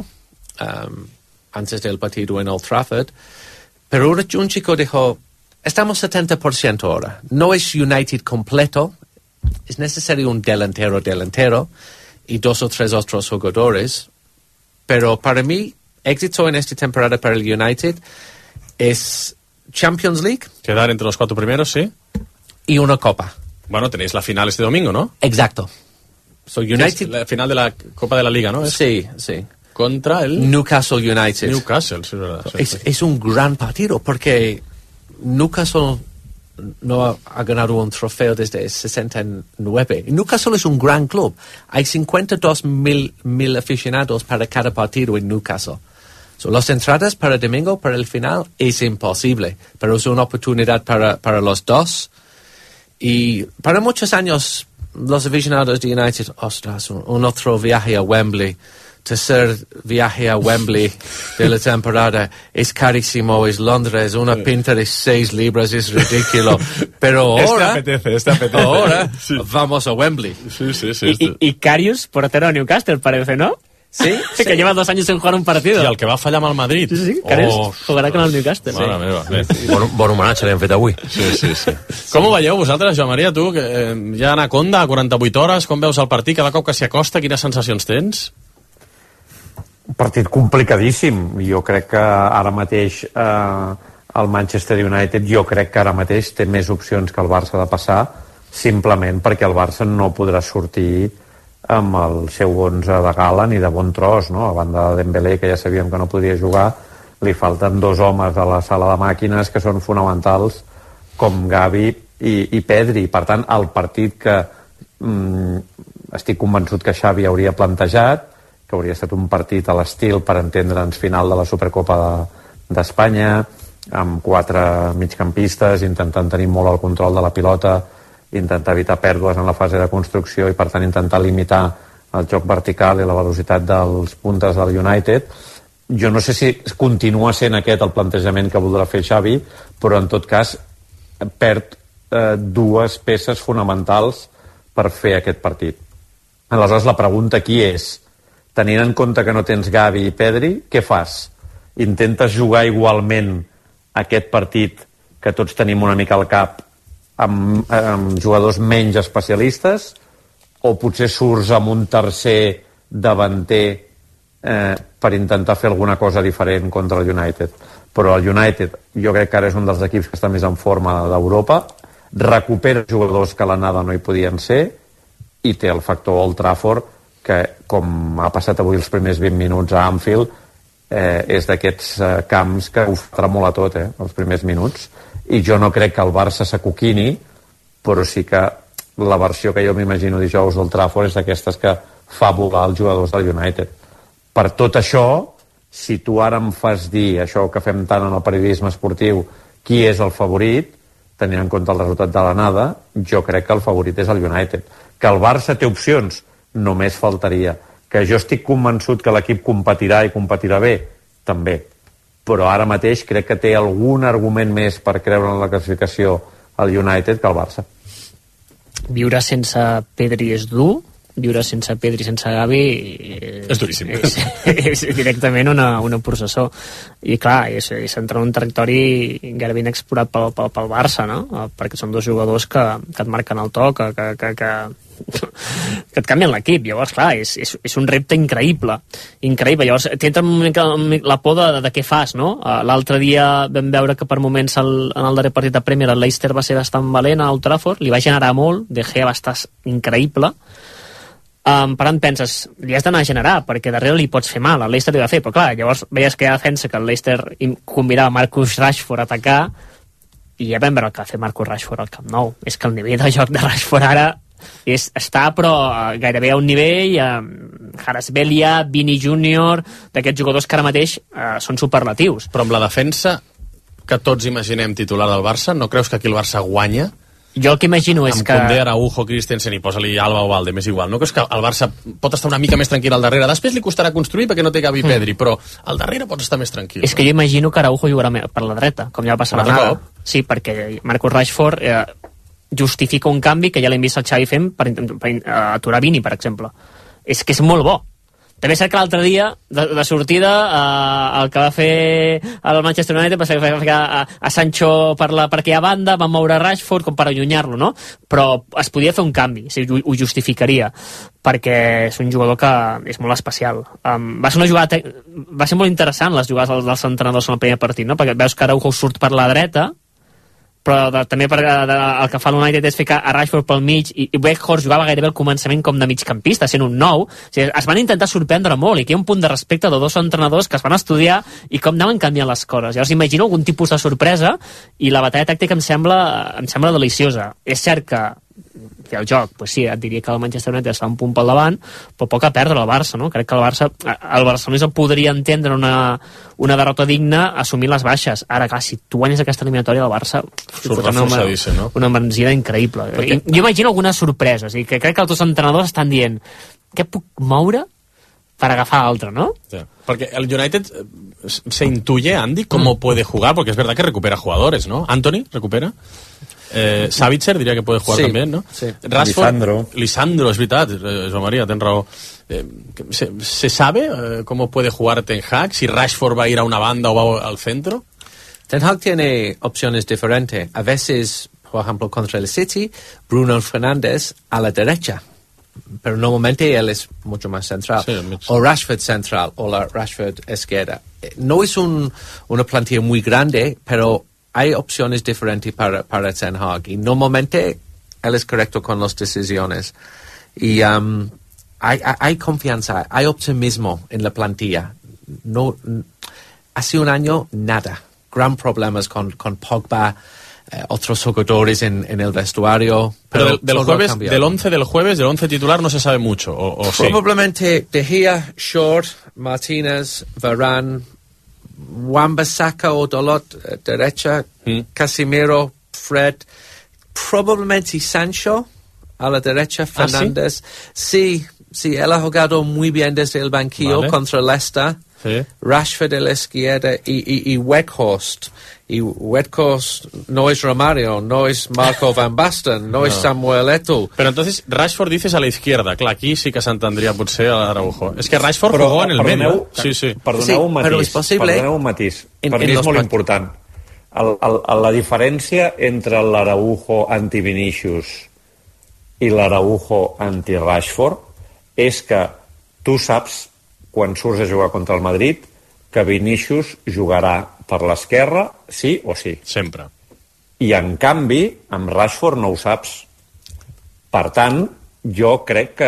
antes del partido en Old Trafford. Pero un chico dijo, estamos 70% ahora. No es United completo. Es necesario un delantero y 2 o 3 otros jugadores. Pero para mí, éxito en esta temporada para el United es Champions League. Quedar entre los 4 primeros, sí. Y una copa. Bueno, tenéis la final este domingo, ¿no? Exacto. So United, la final de la Copa de la Liga, ¿no? Sí. Contra el Newcastle United. Newcastle, sí, es verdad. Sí. Es un gran partido porque Newcastle no ha ganado un trofeo desde 69. Newcastle es un gran club. Hay 52,000 aficionados para cada partido en Newcastle. So, las entradas para domingo, para el final, es imposible, pero es una oportunidad para los dos. Y para muchos años, los aficionados de United, ostras, un otro viaje a Wembley, tercer viaje a Wembley de la temporada. Es carísimo, es Londres, una pinta de 6 libras, es ridículo. Pero ahora, ahora vamos a Wembley. Y Karius, portero de Newcastle, parece, ¿no? Sí, que lleva 2 años sin jugar un partido. I el que va fallar amb el Madrid. Sí, Karius jugarà con el Newcastle. Mare meva, bé. Bon homenatge li hem fet avui. Sí. Com ho veieu vosaltres, Joan Maria, tu? Ja Anaconda, a 48 hores, com veus el partit? Cada cop que s'hi acosta, quines sensacions tens? Un partit complicadíssim. Jo crec que ara mateix el Manchester United, jo crec que ara mateix té més opcions que el Barça de passar, simplement perquè el Barça no podrà sortir amb el seu 11 de gala ni de bon tros, no? A banda de Dembélé, que ja sabíem que no podria jugar, li falten 2 homes a la sala de màquines que són fonamentals, com Gavi i Pedri. Per tant, el partit que estic convençut que Xavi hauria plantejat, que hauria estat un partit a l'estil, per entendre'ns, final de la Supercopa d'Espanya, amb 4 migcampistes, intentant tenir molt el control de la pilota, intentar evitar pèrdues en la fase de construcció i per tant intentar limitar el joc vertical i la velocitat dels puntes del United. Jo no sé si continua sent aquest el plantejament que voldrà fer Xavi, però en tot cas perd 2 peces fonamentals per fer aquest partit. Aleshores la pregunta aquí és, tenint en compte que no tens Gavi i Pedri, què fas? Intentes jugar igualment aquest partit que tots tenim una mica al cap amb jugadors menys especialistes, o potser surts amb un tercer davanter per intentar fer alguna cosa diferent contra el United. Però el United jo crec que ara és un dels equips que està més en forma d'Europa, recupera jugadors que a l'anada no hi podien ser i té el factor Old Trafford, que com ha passat avui els primers 20 minuts a Anfield, és d'aquests camps que ho fa tremolar tot, els primers minuts. I jo no crec que el Barça s'acoquini, però sí que la versió que jo m'imagino dijous del Trafford és d'aquestes que fa volar els jugadors del United. Per tot això, si tu ara em fas dir això que fem tant en el periodisme esportiu, qui és el favorit, tenint en compte el resultat de l'anada, jo crec que el favorit és el United. Que el Barça té opcions, només faltaria. Que jo estic convençut que l'equip competirà i competirà bé, també. Però ara mateix crec que té algun argument més per creure en la classificació al United que el Barça. Viure sense Pedri és dur, viure sense Pedri i sense Gavi és duríssim. És directament una processó. I clar, és entrar en un territori gairebé inexplorat pel Barça, no? Perquè són 2 jugadors que et marquen el to, que et canvien l'equip. Llavors, clar, és un repte increïble. Llavors, t'entra la por de què fas, no? L'altre dia vam veure que per moments en el darrer partit de Premier el Leicester va ser bastant valent a Old Trafford, li va generar molt, De Gea va estar increïble. Per tant penses, li has d'anar a generar, perquè darrere li pots fer mal, el Leicester li va fer, però clar, llavors veies que hi ha defensa que el Leicester convidava Marcus Rashford a atacar, i ja vam veure el que va fer Marcus Rashford al Camp Nou. És que el nivell de joc de Rashford ara està però gairebé a un nivell Kvaratskhelia, Vini Júnior, d'aquests jugadors que ara mateix són superlatius. Però amb la defensa que tots imaginem titular del Barça, no creus que aquí el Barça guanya? Jo el que imagino és que... Amb Koundé, Araujo, Christensen i posa-li Alba o Valde, m'és igual. No creus que el Barça pot estar una mica més tranquil al darrere? Després li costarà construir perquè no té Gavi i Pedri, però al darrere pots estar més tranquil. És que jo imagino que Araujo jugarà per la dreta, com ja va passar l'anada. Sí, perquè Marcus Rashford justifica un canvi que ja l'hem vist el Xavi fent per aturar Vini, per exemple. És que és molt bo. També és cert que l'altre dia, de sortida, el que va fer el Manchester United va ficar a Sancho per aquella banda, va moure Rashford com per allunyar-lo, no? Però es podia fer un canvi, ho justificaria, perquè és un jugador que és molt especial. Va ser una jugada... Va ser molt interessant les jugades dels entrenadors en el primer partit, no? Perquè veus que Araujo surt per la dreta, però també el que fa l'United és ficar a Rashford pel mig, i Weghorst jugava gairebé al començament com de migcampista, sent un 9. O sigui, es van intentar sorprendre molt, i aquí hi ha un punt de respecte de 2 entrenadors que es van estudiar i com anaven canviant les coses. Llavors imagino algun tipus de sorpresa, i la batalla tàctica em sembla deliciosa. És cert que el joc, pues sí, et diria que el Manchester United està un punt pel davant, però poc a perdre el Barça, no? Crec que el barcelonista podria entendre una derrota digna assumint les baixes. Ara, clar, si tu guanyes aquesta eliminatòria del Barça, surt reforçadíssim, no? Una embranzida increïble. Jo imagino algunes sorpreses, i que crec que els 2 entrenadors estan dient què puc moure agafar altre, ¿no? Sí. Porque el United se intuye, Andy, cómo puede jugar, porque es verdad que recupera jugadores, ¿no? Anthony recupera. Savitzer diria que puede jugar també, no? Sí. Rashford, Lisandro, és veritat, Joan María, tens raó. ¿Se sabe cómo puede jugar Ten Hag? Si Rashford va a ir a una banda o va al centro. Ten Hag tiene opciones diferentes. A veces, por ejemplo, contra el City, Bruno Fernández a la derecha. Pero normalmente él es mucho más central. Sí, o Rashford central, o la Rashford izquierda. No es una plantilla muy grande, pero hay opciones diferentes para Ten Hag. Y normalmente él es correcto con las decisiones. Y hay confianza, hay optimismo en la plantilla. No, hace un año, nada. Gran problemas con Pogba, otros jugadores en el vestuario. Pero del jueves, del 11 del jueves, del 11 titular no se sabe mucho, o sí. Probablemente De Gea, Short, Martínez, Varane, Wan-Bissaka o Dalot, derecha, Casemiro, Fred, probablemente Sancho a la derecha, Fernández. ¿Sí? Sí, él ha jugado muy bien desde el banquillo contra Leicester. Sí. Rashford a la izquierda y Weghorst. Y Weghorst no es Romario, no es Marco Van Basten, no es Samuel Eto'o. Pero entonces Rashford dices a la izquierda. Clar, aquí sí que s'entendria potser a l'Araujo. És que Rashford jugó en el medio. Sí. Perdoneu un matís. Perdoneu un matís. Per mi és molt important. La diferència entre l'Araujo anti-Vinícius i l'Araujo anti-Rashford és que tu saps, quan surts a jugar contra el Madrid, que Vinícius jugarà per l'esquerra, sí o sí. Sempre. I, en canvi, amb Rashford no ho saps. Per tant, jo crec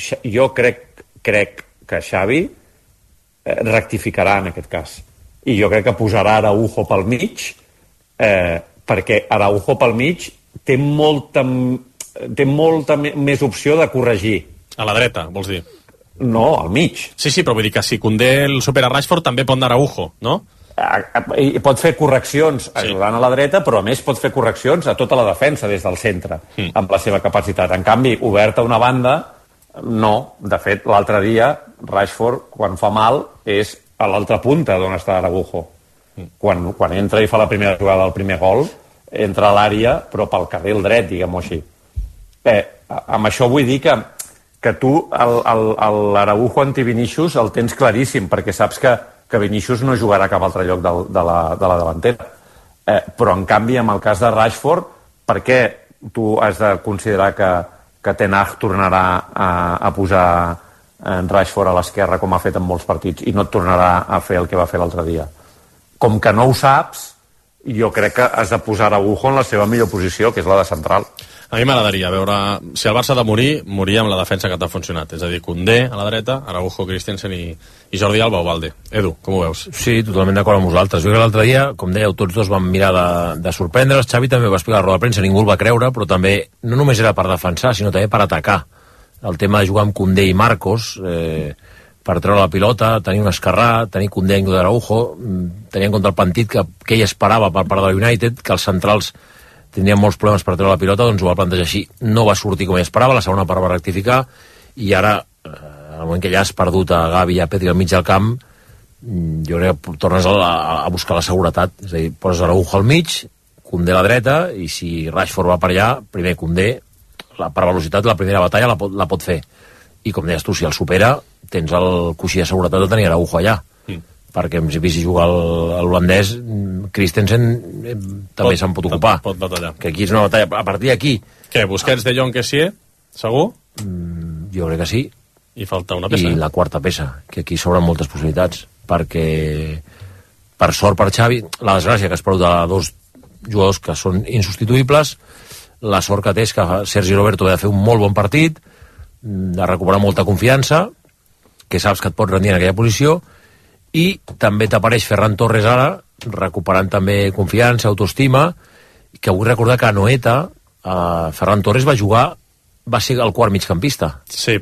que Xavi rectificarà en aquest cas. I jo crec que posarà Araujo pel mig, perquè Araujo pel mig té molta més opció de corregir. A la dreta, vols dir? No, al mig. Sí, però vull dir que si Koundé el supera Rashford també pot anar Araujo, no? I pot fer correccions ajudant a la dreta, però a més pot fer correccions a tota la defensa des del centre, amb la seva capacitat. En canvi, obert a una banda, no. De fet, l'altre dia, Rashford, quan fa mal, és a l'altra punta d'on està Araujo. Quan entra i fa la primera jugada del primer gol, entra a l'àrea, però pel carril dret, diguem-ho així. Amb això vull dir que tu l'Araujo anti-Vinícius el tens claríssim, perquè saps que Vinícius no jugarà a cap altre lloc de la davantera. Però, en canvi, en el cas de Rashford, per què tu has de considerar que Ten Hag tornarà a posar en Rashford a l'esquerra, com ha fet en molts partits, i no et tornarà a fer el que va fer l'altre dia? Com que no ho saps, jo crec que has de posar Araujo en la seva millor posició, que és la de central. A mi m'agradaria veure... Si el Barça ha de morir amb la defensa que t'ha funcionat. És a dir, Koundé a la dreta, Araujo, Christensen i Jordi Alba o Valde. Edu, com ho veus? Sí, totalment d'acord amb vosaltres. Jo crec que l'altre dia, com dèieu, tots dos vam mirar de sorprendre's. Xavi també va explicar a la roda de premsa, ningú el va creure, però també no només era per defensar, sinó també per atacar. El tema de jugar amb Koundé i Marcos, per treure la pilota, tenir un esquerrà, tenir Koundé en d'Araujo, tenir en compte el partit que ell esperava per part de la United, que els centrals tindrien molts problemes per treure la pilota, doncs ho va plantejar així. No va sortir com ell esperava, la segona part va rectificar, i ara, al moment que ja has perdut a Gavi i a Pedri al mig del camp, jo crec que tornes a buscar la seguretat. És a dir, poses Araujo al mig, Koundé a la dreta, i si Rashford va per allà, primer Koundé, per velocitat, la primera batalla la pot fer. I com deies tu, si el supera, tens el coixí de seguretat de tenir Araujo allà. Perquè hem vist jugar l'holandès, Christensen també se'n pot ocupar. Pot batallar. Que aquí és una batalla. A partir d'aquí... Què, Busquets, De Jong, Kessié? Segur? Jo crec que sí. I falta una peça. I la quarta peça, que aquí s'obren moltes possibilitats. Perquè, per sort per Xavi, la desgràcia que has perdut a dos jugadors que són insubstituïbles, la sort que té és que Sergi Roberto ha de fer un molt bon partit, de recuperar molta confiança, que saps que et pot rendir en aquella posició, i també t'apareix Ferran Torres ara, recuperant també confiança, autoestima, que vull recordar que a Noeta Ferran Torres va ser el quart migcampista. Sí.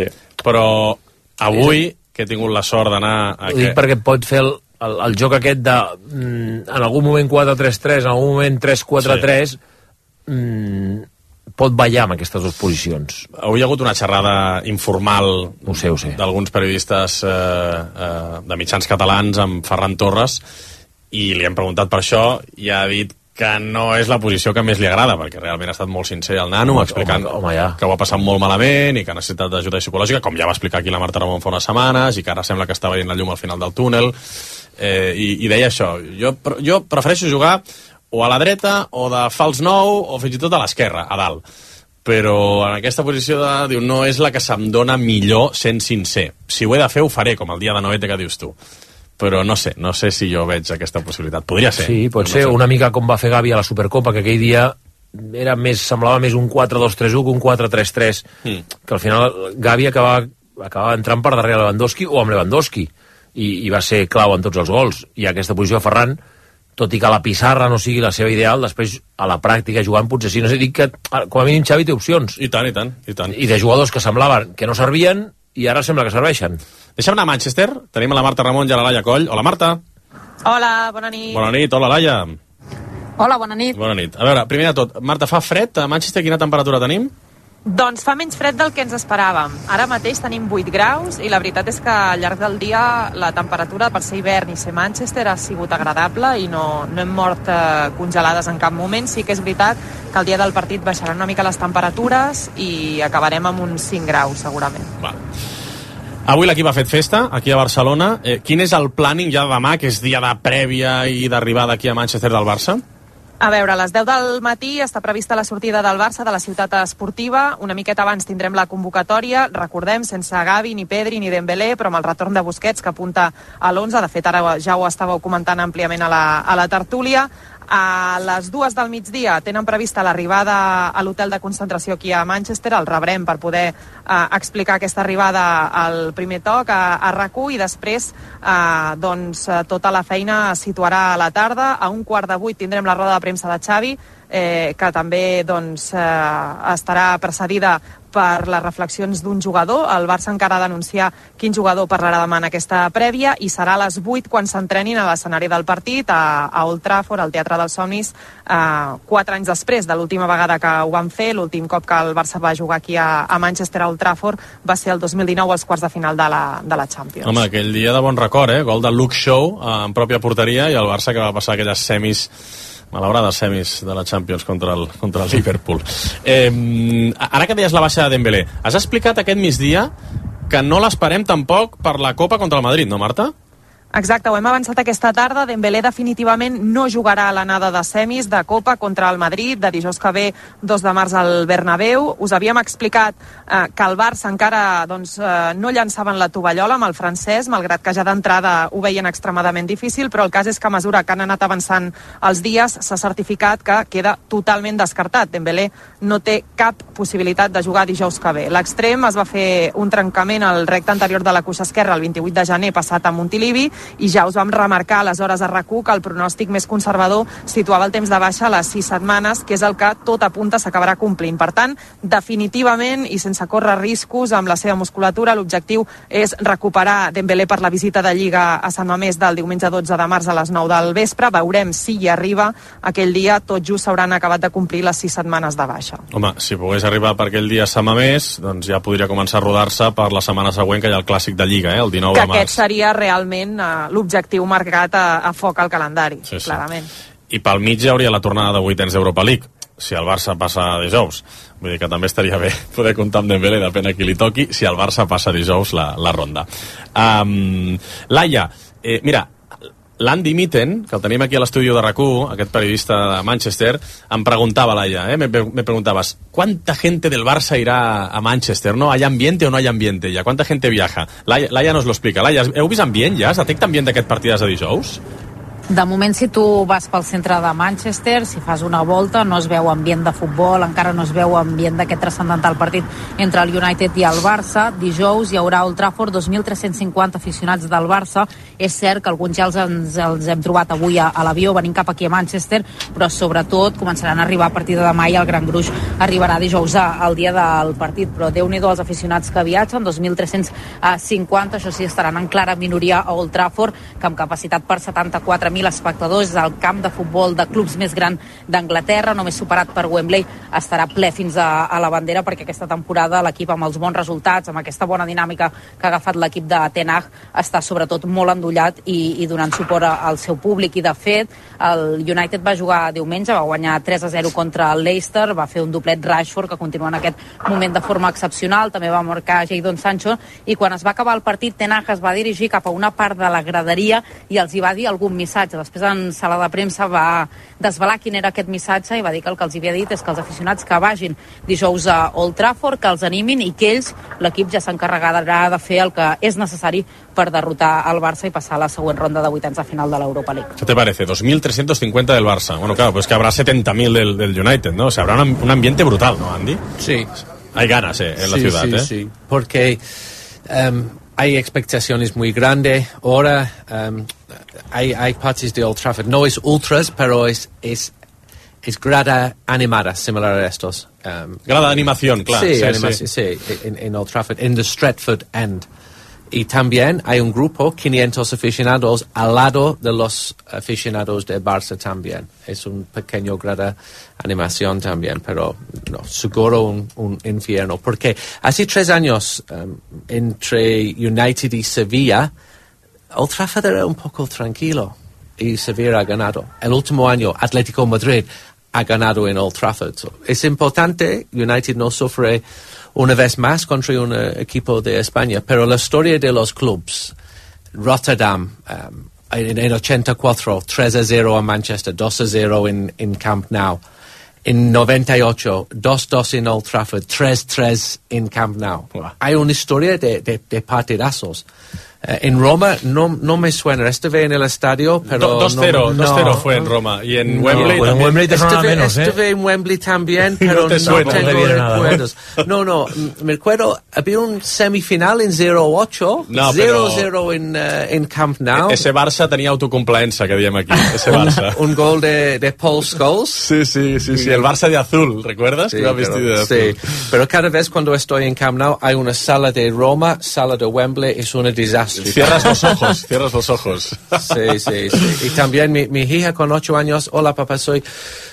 Però avui, que he tingut la sort d'anar... Ho dic perquè pot fer el joc aquest de en algun moment 4-3-3, en algun moment 3-4-3, pot ballar amb aquestes dues posicions. Avui hi ha hagut una xerrada informal ho sé. d'alguns periodistes de mitjans catalans amb Ferran Torres, i li hem preguntat per això, i ha dit que no és la posició que més li agrada, perquè realment ha estat molt sincer el nano, explicant que ho ha passat molt malament i que ha necessitat d'ajuda psicològica, com ja va explicar aquí la Marta Ramon fa unes setmanes, i que ara sembla que està veient la llum al final del túnel, i deia això: jo prefereixo jugar o a la dreta, o de fals 9, o fins i tot a l'esquerra, a dalt. Però en aquesta posició diu, no és la que se'm dona millor sent sincer. Si ho he de fer, ho faré, com el dia de Noete que dius tu. Però no sé si jo veig aquesta possibilitat. Podria ser. Sí, pot ser una mica com va fer Gavi a la Supercopa, que aquell dia semblava més un 4-2-3-1 que un 4-3-3, que al final Gavi acabava entrant per darrere Lewandowski o amb Lewandowski, i va ser clau en tots els gols. I aquesta posició de Ferran, tot i que la pissarra no sigui la seva ideal, després a la pràctica jugant potser sí. No sé, dic que com a mínim Xavi té opcions. I tant. I de jugadors que semblaven que no servien i ara sembla que serveixen. Deixem anar a Manchester. Tenim a la Marta Ramon i a la Laia Coll. Hola, Marta. Hola, bona nit. Bona nit, hola, Laia. Hola, bona nit. Bona nit. A veure, primer de tot, Marta, fa fred a Manchester? Quina temperatura tenim? Doncs fa menys fred del que ens esperàvem. Ara mateix tenim 8 graus i la veritat és que al llarg del dia la temperatura per ser hivern i ser Manchester ha sigut agradable i no hem mort congelades en cap moment. Sí que és veritat que el dia del partit baixaran una mica les temperatures i acabarem amb uns 5 graus segurament. Val. Avui l'equip ha fet festa aquí a Barcelona. Quin és el planning ja demà, que és dia de prèvia i d'arribada aquí a Manchester del Barça? A veure, a les 10 del matí està prevista la sortida del Barça de la ciutat esportiva. Una miqueta abans tindrem la convocatòria, recordem, sense Gavi, ni Pedri, ni Dembélé, però amb el retorn de Busquets, que apunta a l'11. De fet, ara ja ho estàveu comentant àmpliament a la tertúlia. A les 2 del migdia tenen prevista l'arribada a l'hotel de concentració aquí a Manchester. El rebrem per poder explicar aquesta arribada al primer toc a RAC1, i després tota la feina es situarà a la tarda. A 7:15 tindrem la roda de premsa de Xavi, que també estarà precedida per les reflexions d'un jugador. El Barça encara ha d'anunciar quin jugador parlarà demà en aquesta prèvia, i serà a les 8 quan s'entrenin a l'escenari del partit, a Old Trafford, al Teatre dels Somnis, 4 anys després de l'última vegada que ho van fer. L'últim cop que el Barça va jugar aquí a Manchester, a Old Trafford, va ser el 2019 als quarts de final de la Champions. Home, aquell dia de bon record, gol de Luke Shaw en pròpia porteria, i el Barça que va passar aquelles semis, malaurades semis de la Champions contra el Liverpool. Ara que deies la baixa de Dembélé, has explicat aquest migdia que no l'esperem tampoc per la Copa contra el Madrid, no, Marta? Exacte, ho hem avançat aquesta tarda. Dembélé definitivament no jugarà a l'anada de semis de Copa contra el Madrid de dijous que ve, 2 de març al Bernabéu. Us havíem explicat que el Barça encara no llançaven la tovallola amb el francès, malgrat que ja d'entrada ho veien extremadament difícil, però el cas és que a mesura que han anat avançant els dies s'ha certificat que queda totalment descartat. Dembélé no té cap possibilitat de jugar dijous que ve. L'extrem es va fer un trencament al recte anterior de la cuixa esquerra el 28 de gener passat a Montilivi, i ja us vam remarcar aleshores a RAC1 que el pronòstic més conservador situava el temps de baixa a les 6 setmanes, que és el que tot apunta s'acabarà complint. Per tant, definitivament, i sense córrer riscos amb la seva musculatura, l'objectiu és recuperar Dembélé per la visita de Lliga a Sant Mamés del diumenge 12 de març a les 9 del vespre. Veurem si hi arriba aquell dia. Tot just s'hauran acabat de complir les 6 setmanes de baixa. Home, si pogués arribar per aquell dia a Sant Mamés, doncs ja podria començar a rodar-se per la setmana següent, que hi ha el clàssic de Lliga, el 19 de març. Que aquest seria realment l'objectiu marcat a foc al calendari, clarament. I pel mig hi hauria la tornada de vuitens d'Europa League, si el Barça passa dijous. Vull dir que també estaria bé poder comptar amb Dembélé, depèn a qui li toqui, si el Barça passa dijous la ronda. Laia, mira, l'Andy Mitten, que el tenim aquí a l'estudi de RAC1, aquest periodista de Manchester, em preguntava, Laia, me preguntabas, ¿cuánta gente del Barça irá a Manchester, no? ¿Hay ambiente o no hay ambiente ya? ¿Cuánta gente viaja? Laia nos lo explica. Laia, heu vist ambient ja? Es detecta ambient d'aquest partit de dijous? De moment, si tu vas pel centre de Manchester, si fas una volta, no es veu ambient de futbol, encara no es veu ambient d'aquest transcendental partit entre el United i el Barça. Dijous hi haurà a Old Trafford 2.350 aficionats del Barça. És cert que alguns ja els hem trobat avui a l'avió venint cap aquí a Manchester, però sobretot començaran a arribar a partir de demà, i el Gran Gruix arribarà dijous al dia del partit. Però Déu-n'hi-do els aficionats que viatgen, 2.350, això sí, estaran en clara minoria a Old Trafford, que amb capacitat per 74.000 40.000 espectadors, és el camp de futbol de clubs més gran d'Anglaterra, només superat per Wembley, estarà ple fins a la bandera, perquè aquesta temporada l'equip, amb els bons resultats, amb aquesta bona dinàmica que ha agafat l'equip de Ten Hag, està sobretot molt endollat i donant suport al seu públic. I de fet, el United va jugar diumenge, va guanyar 3-0 contra el Leicester, va fer un doblet Rashford, que continua en aquest moment de forma excepcional, també va marcar Jadon Sancho, i quan es va acabar el partit, Ten Hag es va dirigir cap a una part de la graderia i els hi va dir algun missatge. Després, en sala de premsa, va desvelar quin era aquest missatge i va dir que el que els havia dit és que els aficionats que vagin dijous a Old Trafford, que els animin i que ells, l'equip, ja s'encarregarà de fer el que és necessari per derrotar el Barça i passar a la següent ronda de vuitens de final de l'Europa League. ¿Qué te parece? 2.350 del Barça. Bueno, claro, pues que habrá 70.000 del United, ¿no? O sea, habrá un ambiente brutal, ¿no, Andy? Sí. Hay ganas, en la ciudad, sí, sí, porque hay expectaciones muy grandes. Ahora hay partes de Old Trafford. No es ultras, pero es grada animada, similar a estos. Grada de animación, claro. Sí, animación, sí, en Old Trafford, en the Stretford End. Y también hay un grupo, 500 aficionados, al lado de los aficionados de Barça también. Es un pequeño grada animación también, pero no, seguro un infierno. Porque hace 3 años, entre United y Sevilla, Old Trafford era un poco tranquilo y Sevilla ha ganado. El último año, Atlético Madrid ha ganado en Old Trafford. So, es importante, United no sufre una vez más contra un equipo de España, pero la historia de los clubes, Rotterdam, en 84, 3-0 a Manchester, 2-0 en Camp Nou. En 98, 2-2 en Old Trafford, 3-3 en Camp Nou. Wow. Hay una historia de partidazos. En Roma no me suena. Estuve en el estadio, pero 2-0 fue en Roma. Y en Wembley en Wembley te suena menos, Estuve en Wembley también, pero no tengo recuerdos. No, me recuerdo, había un semifinal en 0-8, 0-0 en Camp Nou. Ese Barça tenía autocomplaença, que diem aquí, ese Barça. Un gol de Paul Scholes. Sí, el Barça de azul, ¿recuerdas? Sí, que iba vestido de azul. Sí, pero cada vez cuando estoy en Camp Nou hay una sala de Roma, sala de Wembley, es un desastre. Cierras los ojos. Sí. Y también mi hija con 8 años, hola papá, soy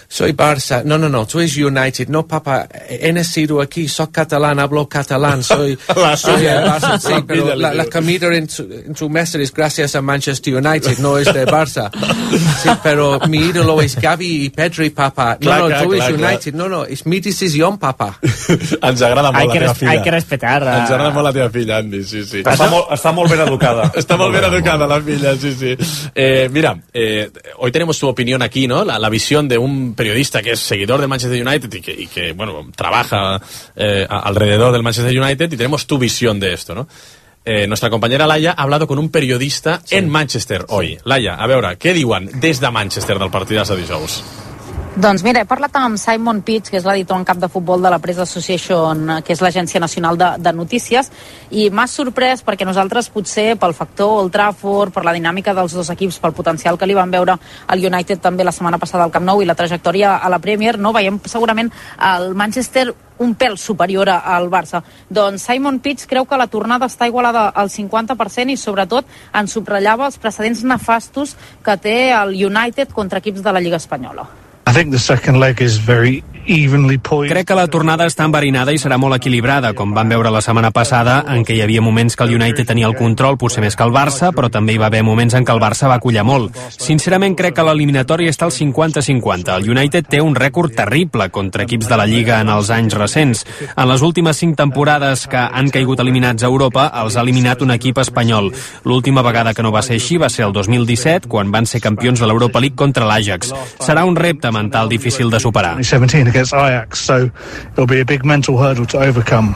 Barça. No, tú eres United. No, papá, he nacido aquí, soy catalán, hablo catalán, soy Barça. Sí, pero la comida en tu mesa es gracias a Manchester United, no es de Barça. Sí, pero mi ídolo es Gavi y Pedri, papá. No, tú eres United. No, es mi decisión, papá. Ens agrada molt la teva filla. Hay que respetar. Ens agrada molt la teva filla, Andy, sí. Està molt ben educada. Está muy bien educada la filla, sí. Mira, hoy tenemos tu opinión aquí, ¿no? La visión de un periodista que es seguidor del Manchester United y que bueno, trabaja alrededor del Manchester United, y tenemos tu visión de esto, ¿no? Nuestra compañera Laia ha hablado con un periodista en Manchester hoy. Laia, a veure, què diuen des de Manchester del partidàs de dijous? Doncs mira, he parlat amb Simon Pitts, que és l'editor en cap de futbol de la Press Association, que és l'agència nacional de notícies, i m'ha sorprès perquè nosaltres potser pel factor Old Trafford, per la dinàmica dels dos equips, pel potencial que li van veure al United també la setmana passada al Camp Nou i la trajectòria a la Premier, no veiem segurament el Manchester un pèl superior al Barça. Doncs Simon Pitts creu que la tornada està igualada al 50% i sobretot en subratllava els precedents nefastos que té el United contra equips de la Lliga Espanyola. I think the second leg is very evenly poised. Crec que la tornada està enverinada i serà molt equilibrada, com vam veure la setmana passada, en què hi havia moments que el United tenia el control, potser més que el Barça, però també hi va haver moments en què el Barça va collar molt. Sincerament, crec que l'eliminatòria està al 50-50. El United té un rècord terrible contra equips de la Lliga en els anys recents. En les últimes 5 temporades que han caigut eliminats a Europa, els ha eliminat un equip espanyol. L'última vegada que no va ser així va ser el 2017, quan van ser campions de l'Europa League contra l'Ajax. Serà un repte mental difícil de superar. 2017 against Ajax, so it'll be a big mental hurdle to overcome.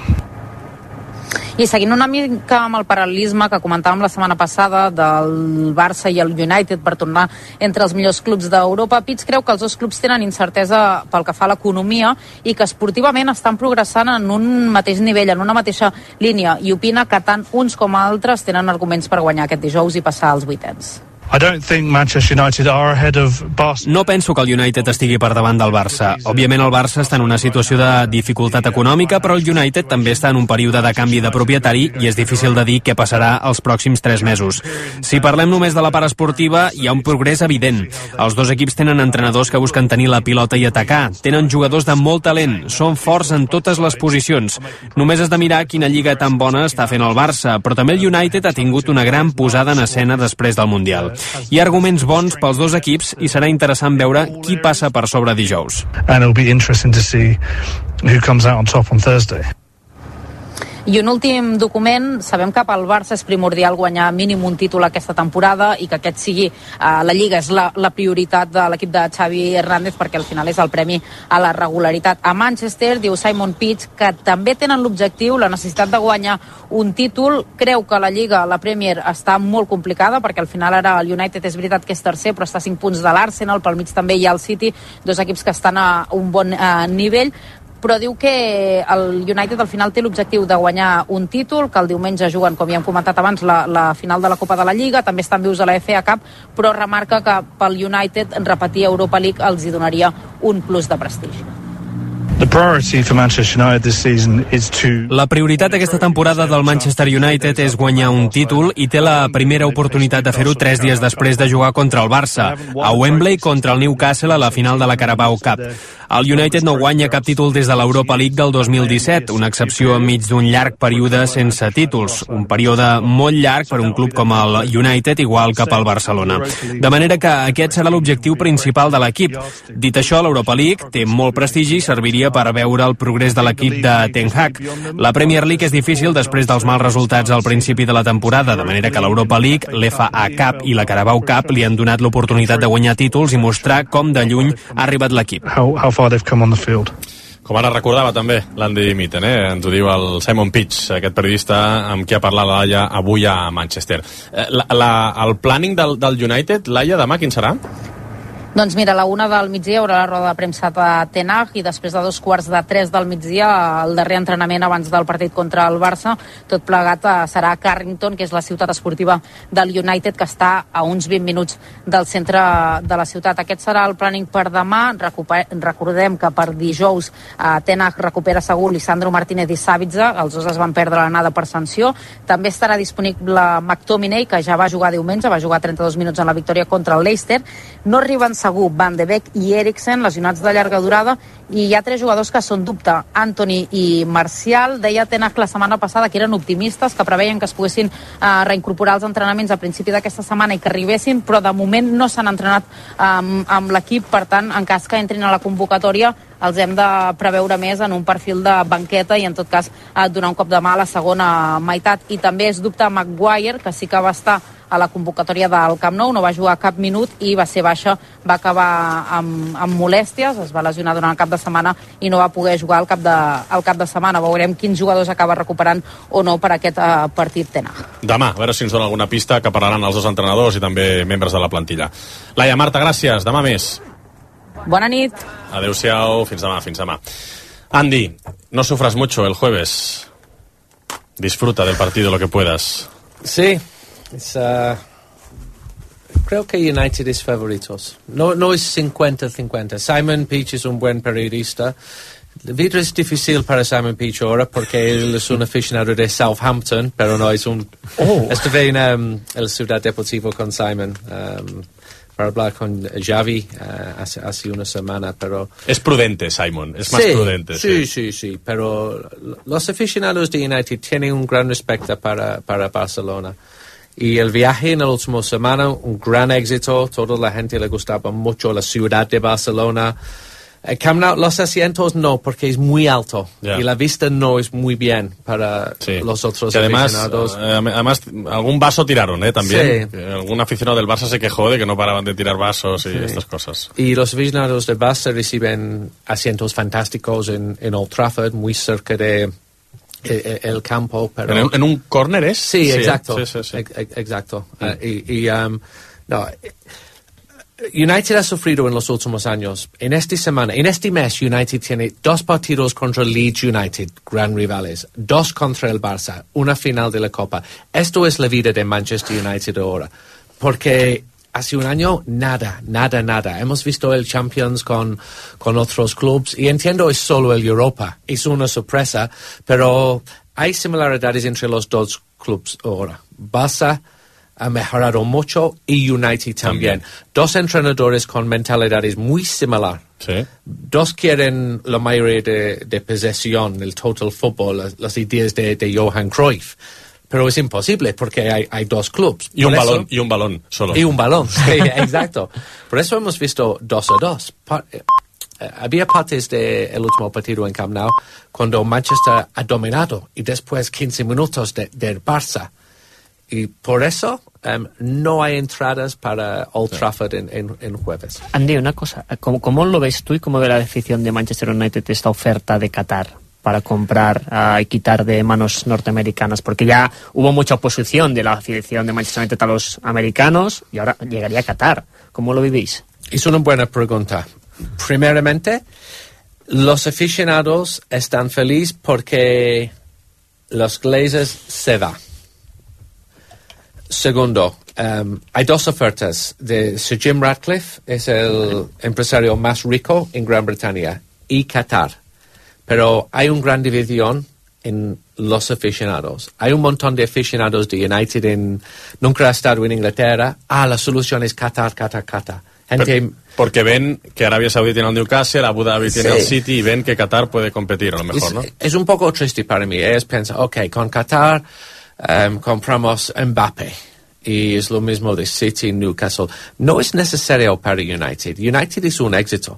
I seguint una mica amb el paral·lelisme que comentàvem la setmana passada del Barça i el United per tornar entre els millors clubs d'Europa, Pitts creu que els dos clubs tenen incertesa pel que fa a l'economia i que esportivament estan progressant en un mateix nivell, en una mateixa línia, i opina que tant uns com altres tenen arguments per guanyar aquest dijous i passar als vuitens. I don't think Manchester United are ahead of Barcelona. No penso que el United estigui per davant del Barça. Òbviament el Barça està en una situació de dificultat econòmica, però el United també està en un període de canvi de propietari i és difícil de dir què passarà els pròxims 3 mesos. Si parlem només de la part esportiva, hi ha un progrés evident. Els dos equips tenen entrenadors que busquen tenir la pilota i atacar. Tenen jugadors de molt talent. Són forts en totes les posicions. Només has de mirar quina lliga tan bona està fent el Barça, però també el United ha tingut una gran posada en escena després del Mundial. Hi ha arguments bons pels dos equips i serà interessant veure qui passa per sobre dijous. And it'll be interesting to see who comes out on top on Thursday. I un últim document, sabem que pel Barça és primordial guanyar mínim un títol aquesta temporada i que aquest sigui la Lliga, és la prioritat de l'equip de Xavi Hernández perquè al final és el premi a la regularitat. A Manchester, diu Simon Pitch, que també tenen l'objectiu, la necessitat de guanyar un títol. Creu que la Lliga, la Premier, està molt complicada perquè al final ara el United és veritat que és tercer però està a 5 punts de l'Arsenal, pel mig també hi ha el City, dos equips que estan a un bon nivell, però diu que el United al final té l'objectiu de guanyar un títol, que el diumenge juguen, com ja hem comentat abans, la final de la Copa de la Lliga, també estan vius a la FA Cup, però remarca que pel United repetir Europa League els hi donaria un plus de prestigi. The priority for Manchester United this season is to... La prioritat aquesta temporada del Manchester United és guanyar un títol i té la primera oportunitat de fer-ho 3 dies després de jugar contra el Barça, a Wembley contra el Newcastle a la final de la Carabao Cup. El United no guanya cap títol des de l'Europa League del 2017, una excepció enmig d'un llarg període sense títols, un període molt llarg per un club com el United, igual que pel Barcelona. De manera que aquest serà l'objectiu principal de l'equip. Dit això, l'Europa League té molt prestigi i serviria per veure el progrés de l'equip de Ten Hag. La Premier League és difícil després dels mals resultats al principi de la temporada, de manera que l'Europa League, l'FA Cup i la Carabao Cup li han donat l'oportunitat de guanyar títols i mostrar com de lluny ha arribat l'equip. How far they've come on the field. Com ara recordava també l'Andy Mitten, ens ho diu el Simon Pitch, aquest periodista amb qui ha parlat la Laia avui a Manchester. El planning del United, Laia, demà quin serà? Doncs mira, a la 1 del migdia hi haurà la roda de premsa de Ten Hag i després de 2:45 del migdia el darrer entrenament abans del partit contra el Barça. Tot plegat serà a Carrington, que és la ciutat esportiva del United, que està a uns 20 minuts del centre de la ciutat. Aquest serà el planning per demà. Recordem que per dijous Ten Hag recupera segur Lisandro Martínez i Sabitzer, els dos es van perdre l'anada per sanció. També estarà disponible McTominay, que ja va jugar diumenge, va jugar 32 minuts en la victòria contra el Leicester. No arriben segur Van de Beek i Eriksen, lesionats de llarga durada, i hi ha 3 jugadors que són dubte, Antony i Marcial. Deia Ten Hag la setmana passada que eren optimistes, que preveien que es poguessin reincorporar als entrenaments a principi d'aquesta setmana i que arribessin, però de moment no s'han entrenat amb l'equip, per tant, en cas que entrin a la convocatòria els hem de preveure més en un perfil de banqueta i en tot cas donar un cop de mà a la segona meitat. I també és dubte Maguire, que sí que va estar a la convocatòria del Camp Nou, no va jugar cap minut i va ser baixa, va acabar amb molèsties, es va lesionar durant el cap de setmana i no va poder jugar al cap de setmana. Veurem quins jugadors acaba recuperant o no per aquest partit Ten Hag. Demà, a veure si ens dona alguna pista que parlaran els dos entrenadors i també membres de la plantilla. Laia, Marta, gràcies. Demà més. Bona nit. Adéu-siau, fins demà. Andy, no sufras mucho el jueves. Disfruta del partido lo que puedas. Sí, creo que United es favoritos. No es 50-50. Simon Peach es un buen periodista. La vida es difícil para Simon Peach ahora porque él es un aficionado de Southampton, pero no es un... Estuve en el Ciudad Deportivo con Simon para hablar con Xavi hace una semana, pero... Es prudente, Simon, es más prudente. Sí, pero los aficionados de United tienen un gran respeto para Barcelona. Y el viaje en la última semana, un gran éxito, toda la gente le gustaba mucho la ciudad de Barcelona. Camp Nou, los asientos no, porque es muy alto y la vista no es muy bien para los otros aficionados. Además, algún vaso tiraron, también. Sí. Algún aficionado del Barça se quejó de que no paraban de tirar vasos y estas cosas. Y los aficionados del Barça reciben asientos fantásticos en Old Trafford, muy cerca de el campo. Pero... ¿En un córner es? Sí, exacto. Sí. Exacto. No... United ha sufrido en los últimos años. En este mes, United tiene 2 partidos contra Leeds United, gran rivales, 2 contra el Barça, una final de la Copa. Esto es la vida de Manchester United ahora, porque hace un año, nada. Hemos visto el Champions con otros clubes y entiendo es solo el Europa. Es una sorpresa, pero hay similaridades entre los dos clubes ahora. Barça ha mejorado mucho y United también. Dos entrenadores con mentalidades muy similares. Sí. Dos quieren la mayoría de posesión, el total football, las ideas de Johan Cruyff. Pero es imposible porque hay dos clubes. Y un balón solo. Y un balón, sí, exacto. Por eso hemos visto 2-2. Había partes del último partido en Camp Nou cuando Manchester ha dominado y después 15 minutos del Barça. Y por eso no hay entradas para Old Trafford en jueves. Andy, una cosa, ¿cómo lo ves tú y cómo ve la decisión de Manchester United esta oferta de Qatar para comprar y quitar de manos norteamericanas? Porque ya hubo mucha oposición de la afición de Manchester United a los americanos y ahora llegaría a Qatar. ¿Cómo lo vivís? Es una buena pregunta. Primeramente, los aficionados están felices porque los Glazers se van. Segundo, hay dos ofertas de Sir Jim Ratcliffe, es el empresario más rico en Gran Bretaña, y Qatar. Pero hay una gran división en los aficionados. Hay un montón de aficionados de United nunca ha estado en Inglaterra. La solución es Qatar. Gente, porque ven que Arabia Saudí tiene el Newcastle, Abu Dhabi tiene el City y ven que Qatar puede competir a lo mejor, ¿no? Es un poco triste para mí. Ellos piensan, con Qatar compramos Mbappé. Y es lo mismo de City y Newcastle. No es necesario para United. United es un éxito.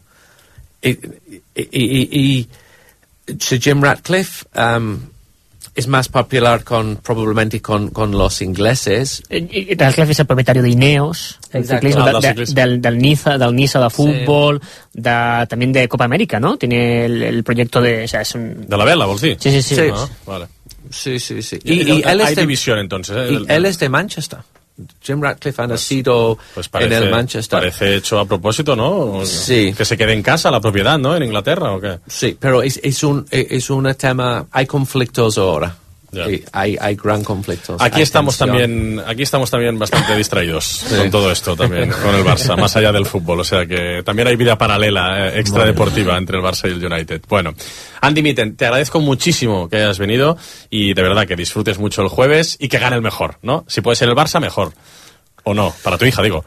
Y Sir Jim Ratcliffe es más popular probablemente con los ingleses. Ratcliffe es el propietario de Ineos, del Niza de fútbol, también de Copa América, ¿no? Tiene el proyecto de... O sea, es un... ¿De la vela, vol sí? Sí. Vale. Sí. Y él hay división, entonces. Él es de Manchester. Jim Ratcliffe ha nacido en el Manchester. Parece hecho a propósito, ¿no? Sí. Que se quede en casa la propiedad, ¿no? En Inglaterra, ¿o qué? Sí, pero es un tema... Hay conflictos ahora. Hay gran conflictos. Aquí estamos también bastante distraídos con todo esto también, con el Barça, más allá del fútbol. O sea que también hay vida paralela, extradeportiva entre el Barça y el United. Bueno, Andy Mitten, te agradezco muchísimo que hayas venido y de verdad que disfrutes mucho el jueves y que gane el mejor, ¿no? Si puede ser el Barça, mejor. O no, para tu hija, digo.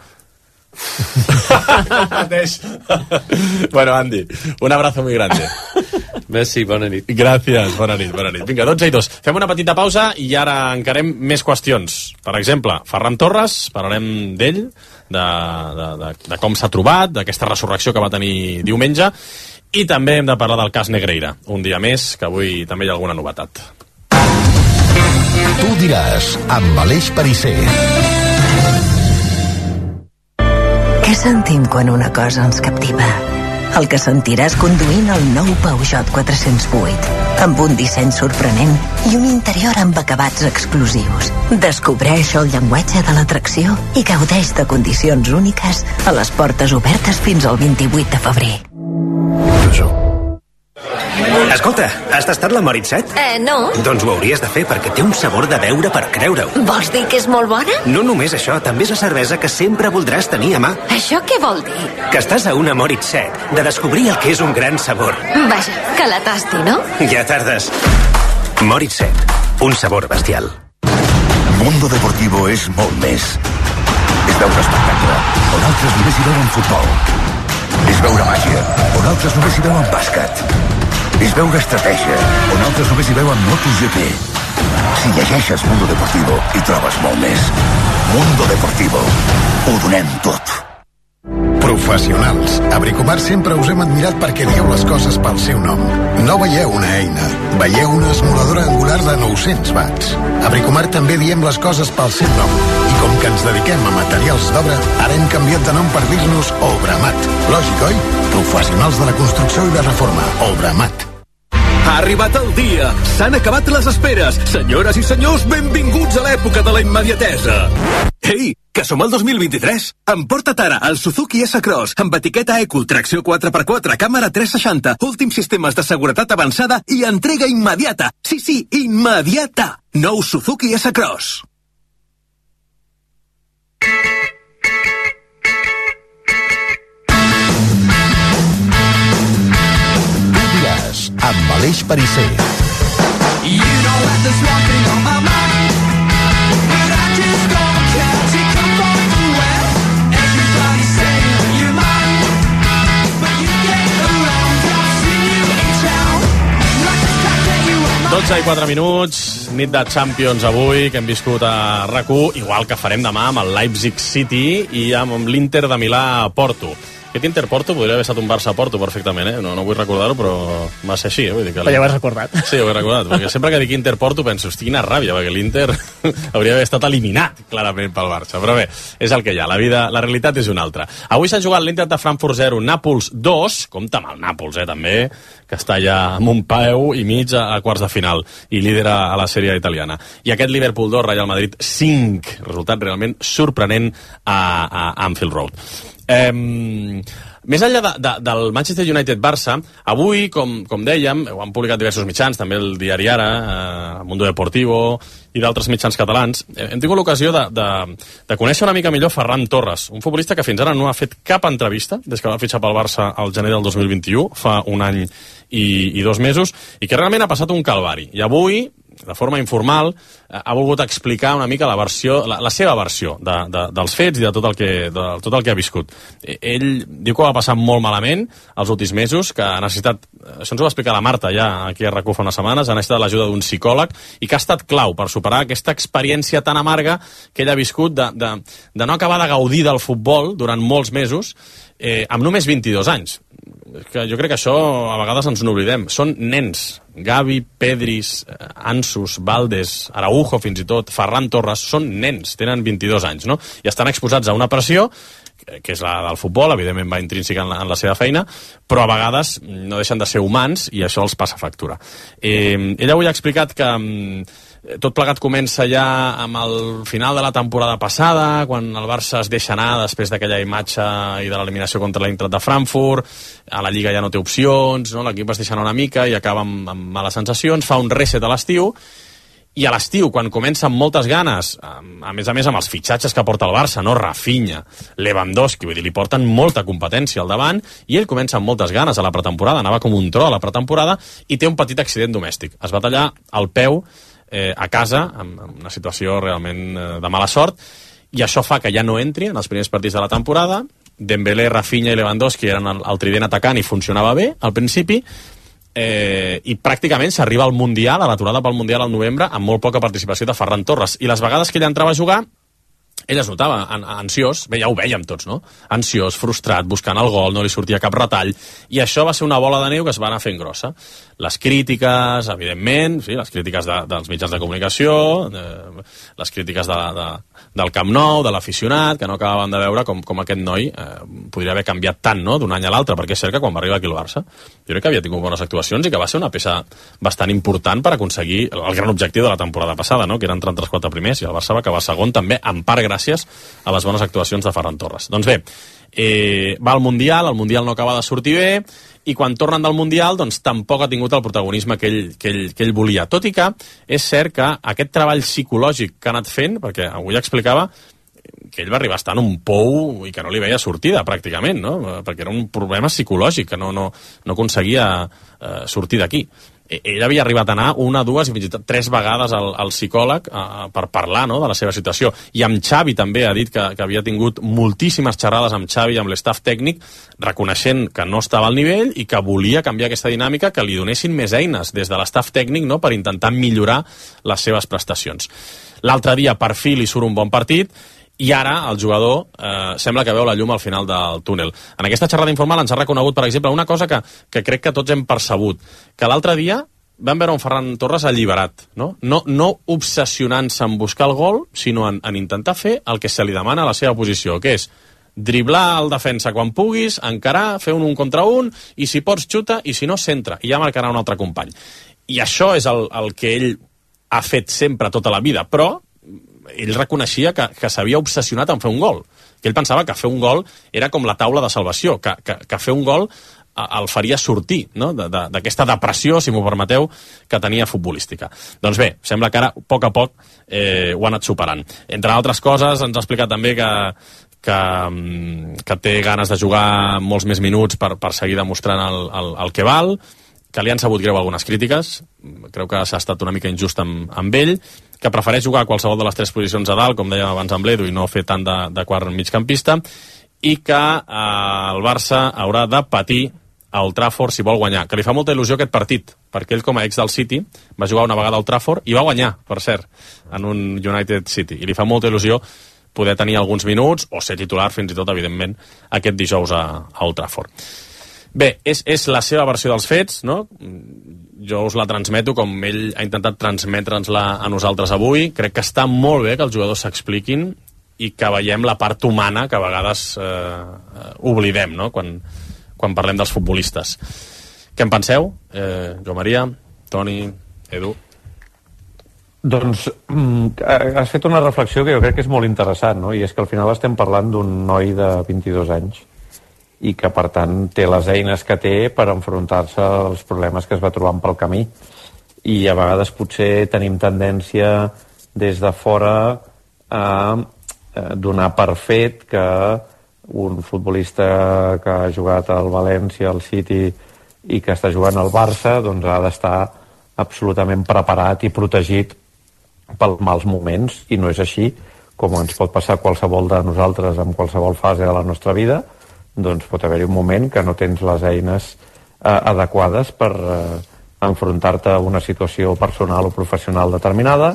Bueno, Andy, un abrazo muy grande. Merci, bona nit. Gràcies, bona nit. Vinga, 12:02. Fem una petita pausa i ara encarem més qüestions. Per exemple, Ferran Torres, parlarem d'ell, de com s'ha trobat, d'aquesta resurrecció que va tenir diumenge, i també hem de parlar del cas Negreira, un dia més, que avui també hi ha alguna novetat. Tu diràs, amb Aleix Parisser. Què sentim quan una cosa ens captiva? El que sentiràs conduint el nou Peugeot 408, amb un disseny sorprenent i un interior amb acabats exclusius. Descobreix el llenguatge de l'atracció i gaudeix de condicions úniques a les portes obertes fins al 28 de febrer. Escolta, has tastat la Moritz 7? No. Doncs ho hauries de fer perquè té un sabor de beure per creure-ho. Vols dir que és molt bona? No només això, també és la cervesa que sempre voldràs tenir a mà. Això què vol dir? Que estàs a una Moritz 7, de descobrir el que és un gran sabor. Vaja, que la tasti, no? Ja tardes. Moritz 7, un sabor bestial. Mundo Deportivo és molt més. És veure espectacle, on altres només hi veuen futbol. És veure màgia, on altres només hi veuen bàsquet. És veure estratègia, on altres només hi veuen MotoGP. Si llegeixes Mundo Deportivo, hi trobes molt més. Mundo Deportivo. Ho donem tot. Professionals. A Bricomar sempre us hem admirat perquè dieu les coses pel seu nom. No veieu una eina, veieu una esmoladora angular de 900 watts. A Bricomar també diem les coses pel seu nom. I com que ens dediquem a materials d'obra, ara hem canviat de nom per dir-nos Obramat. Lògic, oi? Professionals de la construcció i la reforma. Obramat. Ha arribat el dia. S'han acabat les esperes. Senyores i senyors, benvinguts a l'època de la immediatesa. Ei, que som al 2023. Emporta't ara el Suzuki S-Cross amb etiqueta Eco, tracció 4x4, càmera 360, últims sistemes de seguretat avançada i entrega immediata. Sí, immediata. Nou Suzuki S-Cross. amb Aleix Parisser. You know that there's one thing on my mind, but I just don't care to come from nowhere. Everybody's saying you're mine, but you get around, I've seen you in town. Like the fact that you are mine. 12 i 4 minuts, nit de Champions avui, que hem viscut a RAC1, igual que farem demà amb el Leipzig City i amb l'Inter de Milà a Porto. Aquest Inter-Porto podria haver estat un Barça-Porto perfectament, no vull recordar-ho, però va ser així. Vull dir que però ja ho has recordat. Sí, ho he recordat, perquè sempre que dic Inter-Porto penso, hosti, quina ràbia, perquè l'Inter hauria d'haver estat eliminat clarament pel Barça. Però bé, és el que hi ha, la realitat és una altra. Avui s'han jugat l'Inter de Frankfurt 0, Nàpols 2, compta amb el Nàpols, també, que està ja amb un peu i mig a quarts de final i lidera a la sèrie italiana. I aquest Liverpool 2, Real Madrid 5, resultat realment sorprenent a Anfield Road. Més enllà del Manchester United-Barça, avui, com dèiem, ho han publicat diversos mitjans, també el Diari Ara, Mundo Deportivo i d'altres mitjans catalans, hem tingut l'ocasió de conèixer una mica millor Ferran Torres, un futbolista que fins ara no ha fet cap entrevista des que va fitxar pel Barça al gener del 2021, fa un any i 2 mesos, i que realment ha passat un calvari. I avui, de forma informal, ha volgut explicar una mica la seva versió dels fets i de tot el que ha viscut. Ell diu que ho va passar molt malament els últims mesos, que ha necessitat, això ens ho va explicar la Marta ja aquí a RAC1 fa unes setmanes, ha necessitat l'ajuda d'un psicòleg i que ha estat clau per superar aquesta experiència tan amarga que ell ha viscut de no acabar de gaudir del futbol durant molts mesos amb només 22 anys. Que jo crec que això a vegades ens n'oblidem. Són nens. Gavi, Pedris, Ansus, Valdes, Araujo fins i tot, Ferran Torres, són nens, tenen 22 anys, no? I estan exposats a una pressió que és la del futbol, evidentment va intrínseca en la seva feina, però a vegades no deixen de ser humans i això els passa factura. Ell avui ha explicat que tot plegat comença ja amb el final de la temporada passada, quan el Barça es deixa anar després d'aquella imatge i de l'eliminació contra l'Eintracht de Frankfurt, a la Lliga ja no té opcions, no? L'equip es deixa anar una mica i acaba amb males sensacions, fa un reset a l'estiu, i a l'estiu, quan comença amb moltes ganes, a més amb els fitxatges que porta el Barça, no? Rafinha, Lewandowski, vull dir, li porten molta competència al davant, i ell comença amb moltes ganes a la pretemporada, anava com un tro a la pretemporada, i té un petit accident domèstic. Es va tallar el peu a casa, amb una situació realment de mala sort, i això fa que ja no entri en els primers partits de la temporada. Dembélé, Rafinha i Lewandowski eren el trident atacant i funcionava bé al principi, i pràcticament s'arriba al Mundial, a l'aturada pel Mundial al novembre, amb molt poca participació de Ferran Torres, i les vegades que ell entrava a jugar ell es notava ansiós, bé, ja ho vèiem tots, no? Ansiós, frustrat, buscant el gol, no li sortia cap retall, i això va ser una bola de neu que es va anar fent grossa. Les crítiques, evidentment, sí, les crítiques dels mitjans de comunicació, les crítiques del Camp Nou, de l'aficionat, que no acabaven de veure com aquest noi podria haver canviat tant, no?, d'un any a l'altre, perquè és cert que quan va arribar aquí al Barça, jo crec que havia tingut bones actuacions i que va ser una peça bastant important per aconseguir el gran objectiu de la temporada passada, no?, que eren 34 primers, i el Barça va acabar segon també, en part gràcies a les bones actuacions de Ferran Torres. Doncs bé, va al Mundial, el Mundial no acaba de sortir bé, i quan tornen del Mundial doncs tampoc ha tingut el protagonisme que ell volia. Tot i que és cert que aquest treball psicològic que ha anat fent, perquè avui explicava que ell va arribar a estar en un pou i que no li veia sortida pràcticament, no? Perquè era un problema psicològic, que no aconseguia sortir d'aquí. Ell havia arribat a anar 1, 2 i fins i tot 3 vegades al psicòleg per parlar, no?, de la seva situació. I amb Xavi també ha dit que havia tingut moltíssimes xerrades amb Xavi i amb l'estaf tècnic, reconeixent que no estava al nivell i que volia canviar aquesta dinàmica, que li donessin més eines des de l'estaf tècnic, no?, per intentar millorar les seves prestacions. L'altre dia, per fi, li surt un bon partit, i ara el jugador sembla que veu la llum al final del túnel. En aquesta xerrada informal ens ha reconegut, per exemple, una cosa que crec que tots hem percebut, que l'altre dia vam veure un Ferran Torres alliberat, no obsessionant-se en buscar el gol, sinó en intentar fer el que se li demana a la seva posició, que és driblar el defensa quan puguis, encarar, fer un contra un, i si pots xuta, i si no, centra, i ja marcarà un altre company. I això és el que ell ha fet sempre tota la vida, però ell reconeixia que s'havia obsessionat en fer un gol, que ell pensava que fer un gol era com la taula de salvació, que fer un gol el faria sortir, no?, d'aquesta depressió, si m'ho permeteu, que tenia futbolística. Doncs bé, sembla que ara, a poc ho ha anat superant. Entre altres coses, ens ha explicat també que té ganes de jugar molts més minuts per seguir demostrant el que val, que li han sabut greu algunes crítiques, creu que s'ha estat una mica injust amb ell, que prefereix jugar a qualsevol de les 3 posicions a dalt, com dèiem abans amb l'Edu, i no fer tant de quart migcampista, i que el Barça haurà de patir a Old Trafford si vol guanyar, que li fa molta il·lusió aquest partit, perquè ell com a ex del City va jugar una vegada al Trafford i va guanyar, per cert, en un United City, i li fa molta il·lusió poder tenir alguns minuts, o ser titular fins i tot, evidentment, aquest dijous a Old Trafford. Bé, és la seva versió dels fets, no? Jo us la transmeto com ell ha intentat transmetre'ns-la a nosaltres avui. Crec que està molt bé que els jugadors s'expliquin i que veiem la part humana que a vegades oblidem, no? Quan parlem dels futbolistes. Què en penseu? Joan Maria, Toni, Edu? Doncs has fet una reflexió que jo crec que és molt interessant, no? I és que al final estem parlant d'un noi de 22 anys i que per tant té les eines que té per enfrontar-se als problemes que es va trobant pel camí, i a vegades potser tenim tendència des de fora a donar per fet que un futbolista que ha jugat al València, al City i que està jugant al Barça, doncs ha d'estar absolutament preparat i protegit pels mals moments, i no és així. Com ens pot passar qualsevol de nosaltres en qualsevol fase de la nostra vida, doncs pot haver-hi un moment que no tens les eines adequades per enfrontar-te a una situació personal o professional determinada,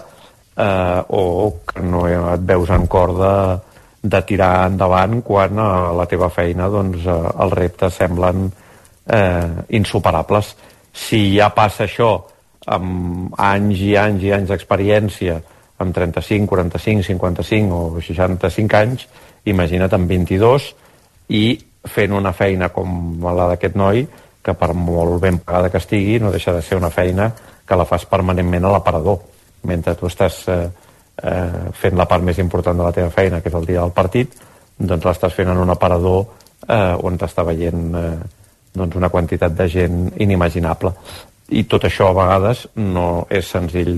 o que no et veus en cor de tirar endavant quan a la teva feina doncs, els reptes semblen insuperables. Si ja passa això amb anys i anys i anys d'experiència, amb 35, 45, 55 o 65 anys, imagina't amb 22, i fent una feina com la d'aquest noi, que per molt ben pagada que estigui, no deixa de ser una feina que la fas permanentment a l'aparador. Mentre tu estàs fent la part més important de la teva feina, que és el dia del partit, doncs l'estàs fent en un aparador on t'està veient doncs una quantitat de gent inimaginable. I tot això a vegades no és senzill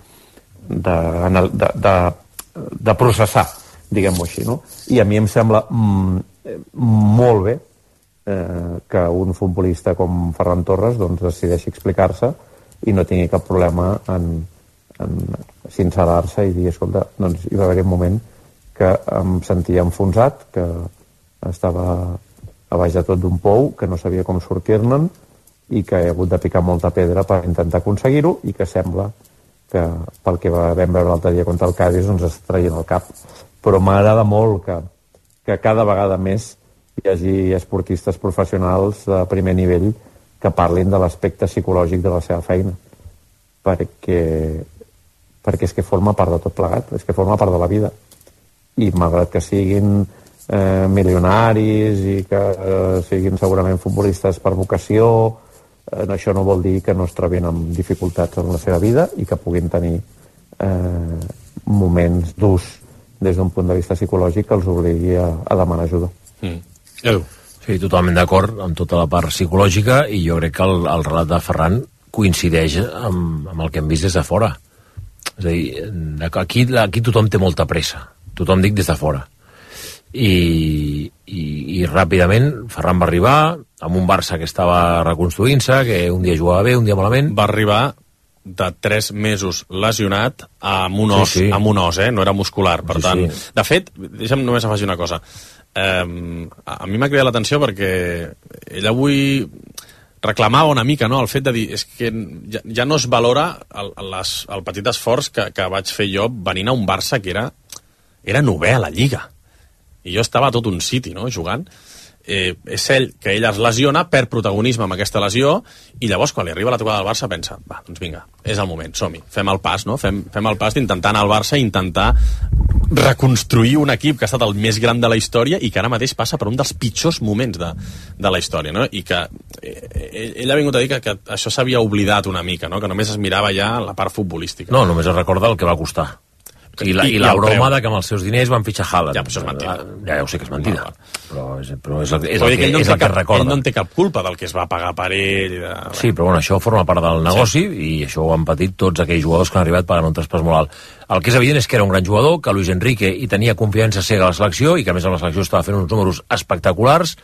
de processar, diguem-ho així, no? I a mi em sembla molt bé que un futbolista com Ferran Torres doncs, decideixi explicar-se i no tingui cap problema en sincerar-se i dir, escolta, doncs hi va haver un moment que em sentia enfonsat, que estava a baix de tot d'un pou, que no sabia com sortir-me'n i que he hagut de picar molta pedra per intentar aconseguir-ho, i que sembla que pel que vam veure l'altre dia contra el Cádiz doncs està traient el cap. Però m'agrada molt que cada vegada més hi hagi esportistes professionals de primer nivell que parlin de l'aspecte psicològic de la seva feina, perquè és que forma part de tot plegat, és que forma part de la vida, i malgrat que siguin milionaris i que siguin segurament futbolistes per vocació, això no vol dir que no es trobin amb dificultats en la seva vida i que puguin tenir moments durs des d'un punt de vista psicològic que els obligui a demanar ajuda. Sí, totalment d'acord amb tota la part psicològica, i jo crec que el relat de Ferran coincideix amb el que hem vist des de fora. És a dir, aquí tothom té molta pressa, tothom dic des de fora, i ràpidament Ferran va arribar amb un Barça que estava reconstruint-se, que un dia jugava bé, un dia malament. Va arribar de 3 mesos lesionat amb un os, amb un os, no era muscular, per tant. De fet, deixa'm només afegir una cosa. A mi m'ha cridat l'atenció perquè ell avui reclamava una mica, no?, el fet de dir és que ja no es valora el petit esforç que vaig fer jo venint a un Barça que era novè a la Lliga, i jo estava a tot un City, no?, jugant. És ell que ell es lesiona, perd protagonisme amb aquesta lesió, i llavors quan li arriba la tocada del Barça pensa, va, doncs vinga, és el moment, som-hi, fem el pas, no? Fem el pas d'intentar anar al Barça i intentar reconstruir un equip que ha estat el més gran de la història i que ara mateix passa per un dels pitjors moments de la història, no? I que ell ha vingut a dir que això s'havia oblidat una mica, no? Que només es mirava ja la part futbolística. No, només es recorda el que va costar. I la broma de que amb els seus diners van fitxar Haaland. Ja, però això és mentida. Ja ho sé que és mentida. Però és el que es recorda. Ell no en té cap culpa del que es va pagar per ell. Sí, però bueno, això forma part del negoci, i això ho han patit tots aquells jugadors que han arribat pagant un traspàs molt alt. El que és evident és que era un gran jugador, que Luis Enrique hi tenia confiança cega a la selecció, i que a més a la selecció estava fent uns números espectaculars,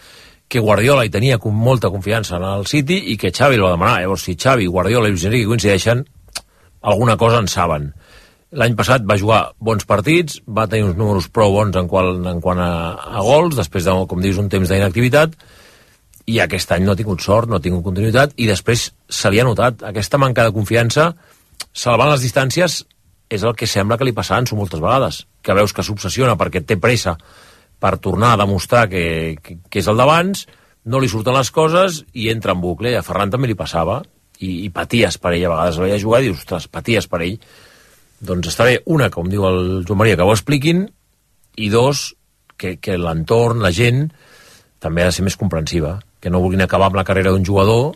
que Guardiola hi tenia molta confiança en el City i que Xavi el va demanar. Llavors, si Xavi, Guardiola i Luis Enrique coincideixen, alguna cosa en saben. L'any passat va jugar bons partits, va tenir uns números prou bons en quant a gols, després de, com dius, un temps d'inactivitat, i aquest any no ha tingut sort, no ha tingut continuïtat, i després se li ha notat aquesta manca de confiança, salvant les distàncies, és el que sembla que li passa a Ansu moltes vegades, que veus que s'obsessiona perquè té pressa per tornar a demostrar que és el d'abans, no li surten les coses i entra en bucle. A Ferran també li passava, i paties per ell, a vegades el veia jugar i dius, ostres, paties per ell. Doncs està bé, una, com diu el Joan Maria, que ho expliquin, i dos, que l'entorn, la gent, també ha de ser més comprensiva, que no vulguin acabar amb la carrera d'un jugador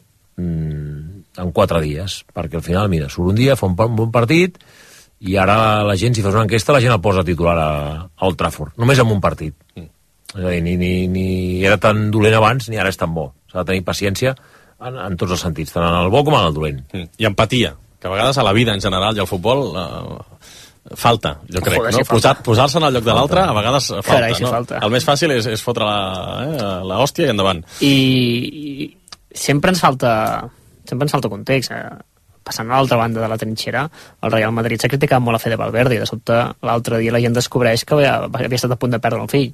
en 4 dies, perquè al final, mira, surt un dia, fa un bon partit, i ara la gent, si fas una enquesta, la gent el posa titular a Old Trafford, només amb un partit. És a dir, ni era tan dolent abans, ni ara és tan bo. S'ha de tenir paciència en tots els sentits, tant en el bo com en el dolent. I empatia, que a vegades a la vida en general i al futbol falta, jo crec. Joder, no? si falta. Posar-se en el lloc de l'altre a vegades falta. Carai, si no? falta. El més fàcil és fotre la hòstia i endavant. I sempre ens falta context. Passant a l'altra banda de la trinxera, el Real Madrid s'ha criticat molt a Fede Valverde i de sobte l'altre dia la gent descobreix que havia estat a punt de perdre el fill.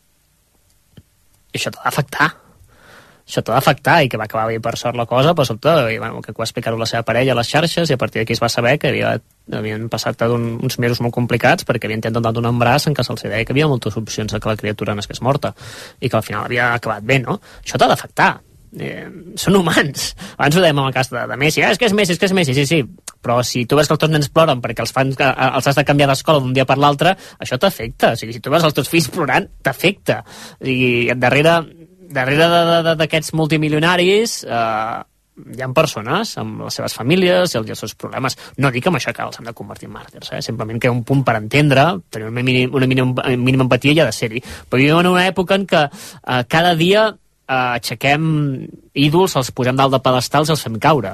I això t'ha d'afectar. Això t'ha d'afectar, i que va acabar bé per sort la cosa, però sobte, i, bueno, que va explicar-ho la seva parella a les xarxes, i a partir d'aquí es va saber que havien passat uns mesos molt complicats perquè havien intentat un embaràs en què se'ls deia que hi havia moltes opcions de que la criatura n'esqués morta i que al final havia acabat bé, no? Això t'ha d'afectar. Són humans. Abans ho dèiem en el cas de Messi. És que és Messi, sí. Però si tu veus que els teus nens ploren perquè els has de canviar d'escola d'un dia per l'altre, això t'afecta. O sigui, si tu veus els teus fills plorant, t'afecta. I darrere d'aquests multimilionaris hi ha persones amb les seves famílies i els seus problemes. No dic que amb això que els hem de convertir en màrtirs, simplement que hi ha un punt per entendre, tenir una mínima empatia i ha de ser-hi. Però vivim en una època en què cada dia aixequem ídols, els posem dalt de pedestals i els fem caure.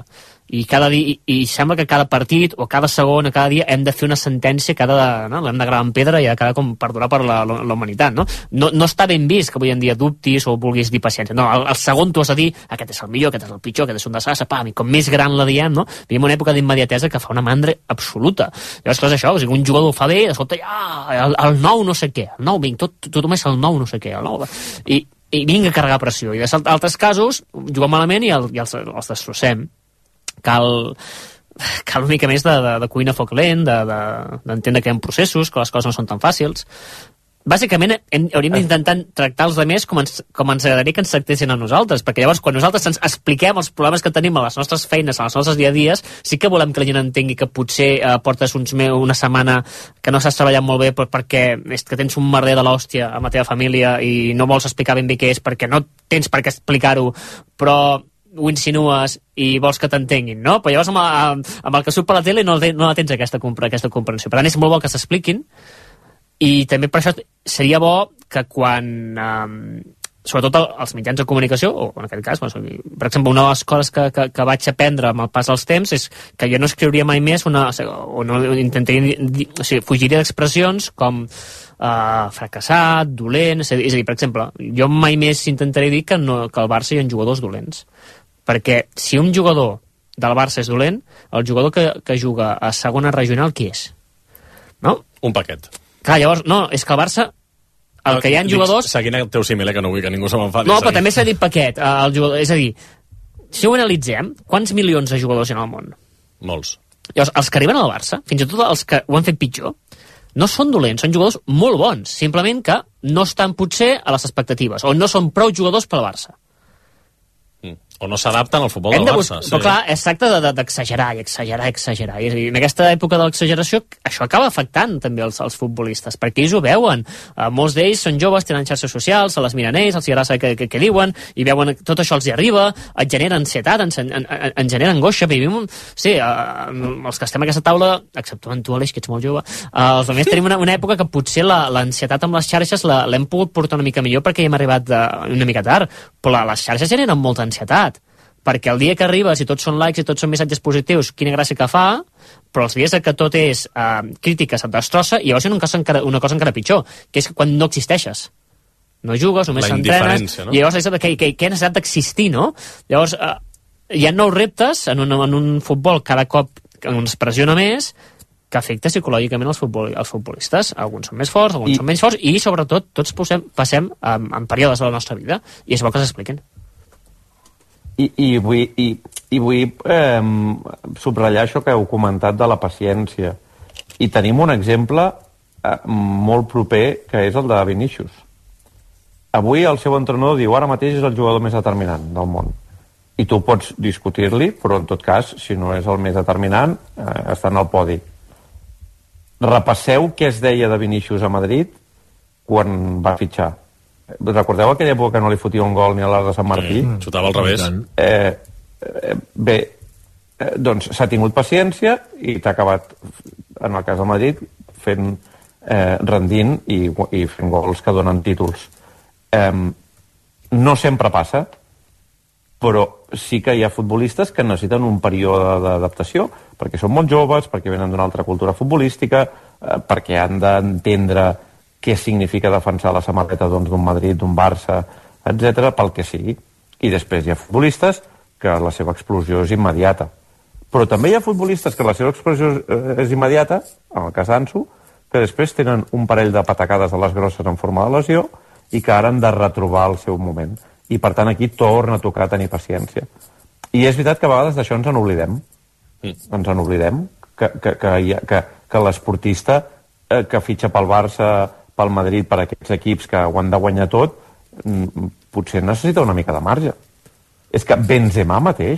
I sembla que cada partit o cada segon o cada dia hem de fer una sentència l'hem de gravar en pedra i ha de quedar com perdurar per la humanitat, no? No està ben vist que avui en dia dubtis o vulguis dir paciència. No, el segon tu has de dir aquest és el millor, aquest és el pitjor, aquest és un desastre, pam, i com més gran la diem, no? Vivim una època d'immediatesa que fa una mandra absoluta. Llavors, clar, és això, o sigui, un jugador ho fa bé, de sobte, el nou no sé què, el nou, vinc, tothom és el nou no sé què, el nou... I vinga a carregar pressió. I d'altres casos, juguem malament i els destrossem. Cal una mica més de cuina a foc lent, d'entendre que hi ha processos, que les coses no són tan fàcils. Bàsicament, hauríem d'intentar tractar els altres com ens agradaria que ens tractessin a nosaltres, perquè llavors, quan nosaltres ens expliquem els problemes que tenim a les nostres feines, a les nostres dia a dies, sí que volem que la gent entengui que potser portes una setmana que no saps treballar molt bé perquè és que tens un merder de l'hòstia amb la teva família i no vols explicar ben bé què és perquè no tens per què explicar-ho, però ho insinues i vols que t'entenguin, no? Però llavors amb el que surt per la tele no la tens aquesta comprensió. Per tant, és molt bo que s'expliquin, i també per això seria bo que quan sobretot els mitjans de comunicació, o en aquest cas, per exemple, una de les coses que vaig aprendre amb el pas dels temps és que jo no escriuria mai més fugiria d'expressions com fracassat, dolent, és a dir, per exemple, jo mai més intentaré dir que el Barça hi ha jugadors dolents, perquè si un jugador del Barça és dolent, el jugador que juga a segona regional, qui és? No? Un paquet. Clar, llavors, no, és que el Barça, que hi ha jugadors... Seguint el teu símil, que no vull que ningú se m'enfadi. No, però també s'ha dit paquet, el jugador, és a dir, si ho analitzem, quants milions de jugadors hi ha al món? Molts. Llavors, els que arriben al Barça, fins i tot els que ho han fet pitjor, no són dolents, són jugadors molt bons, simplement que no estan potser a les expectatives, o no són prou jugadors pel Barça. O no s'adapten al futbol del Barça. Però clar, es tracta d'exagerar i exagerar. I en aquesta època de l'exageració, això acaba afectant també els futbolistes, perquè ells ho veuen. Molts d'ells són joves, tenen xarxes socials, se les miren ells, els agrada saber què diuen, i veuen tot això els hi arriba, et genera ansietat, en genera angoixa. Sí, els que estem a aquesta taula, exceptuant tu, Aleix, que ets molt jove, els altres tenim una època que potser l'ansietat amb les xarxes l'hem pogut portar una mica millor perquè hi hem arribat una mica tard, però les xarxes generen molta ansietat, perquè el dia que arribes i tots són likes i tots són missatges positius, quina gràcia que fa, però els dies que tot és crítica se't destrossa, i llavors hi ha una cosa encara pitjor, que és quan no existeixes. no jugues, només s'entrenes, no? I llavors què necessitat d'existir, no? Llavors, hi ha nous reptes en un futbol cada cop que ens pressiona més, que afecta psicològicament els futbolistes. Alguns són més forts, alguns són menys forts, i sobretot tots passem en períodes de la nostra vida, i és bo que s'expliquen. I vull subratllar això que heu comentat de la paciència. I tenim un exemple molt proper, que és el de Vinícius. Avui el seu entrenador diu ara mateix és el jugador més determinant del món. I tu pots discutir-li, però en tot cas, si no és el més determinant, està en el podi. Repasseu què es deia de Vinícius a Madrid quan va fitxar. Recordeu aquella època que no li fotia un gol ni a l'Arc de Sant Martí? Xutava al revés. Doncs s'ha tingut paciència i t'ha acabat, en el cas de Madrid, rendint i fent gols que donen títols. No sempre passa, però sí que hi ha futbolistes que necessiten un període d'adaptació, perquè són molt joves, perquè venen d'una altra cultura futbolística, perquè han d'entendre què significa defensar la samarreta d'un Madrid, d'un Barça, etc, pel que sigui. I després hi ha futbolistes que la seva explosió és immediata. Però també hi ha futbolistes que la seva explosió és immediata, en el cas d'Ansu, que després tenen un parell de patacades a les grosses en forma de lesió i que ara han de retrobar el seu moment. I per tant aquí torna a tocar tenir paciència. I és veritat que a vegades d'això ens en oblidem. Ens en oblidem que l'esportista que fitxa pel Barça, pel Madrid, per aquests equips que ho han de guanyar tot, potser necessita una mica de marge. És que Benzema mateix,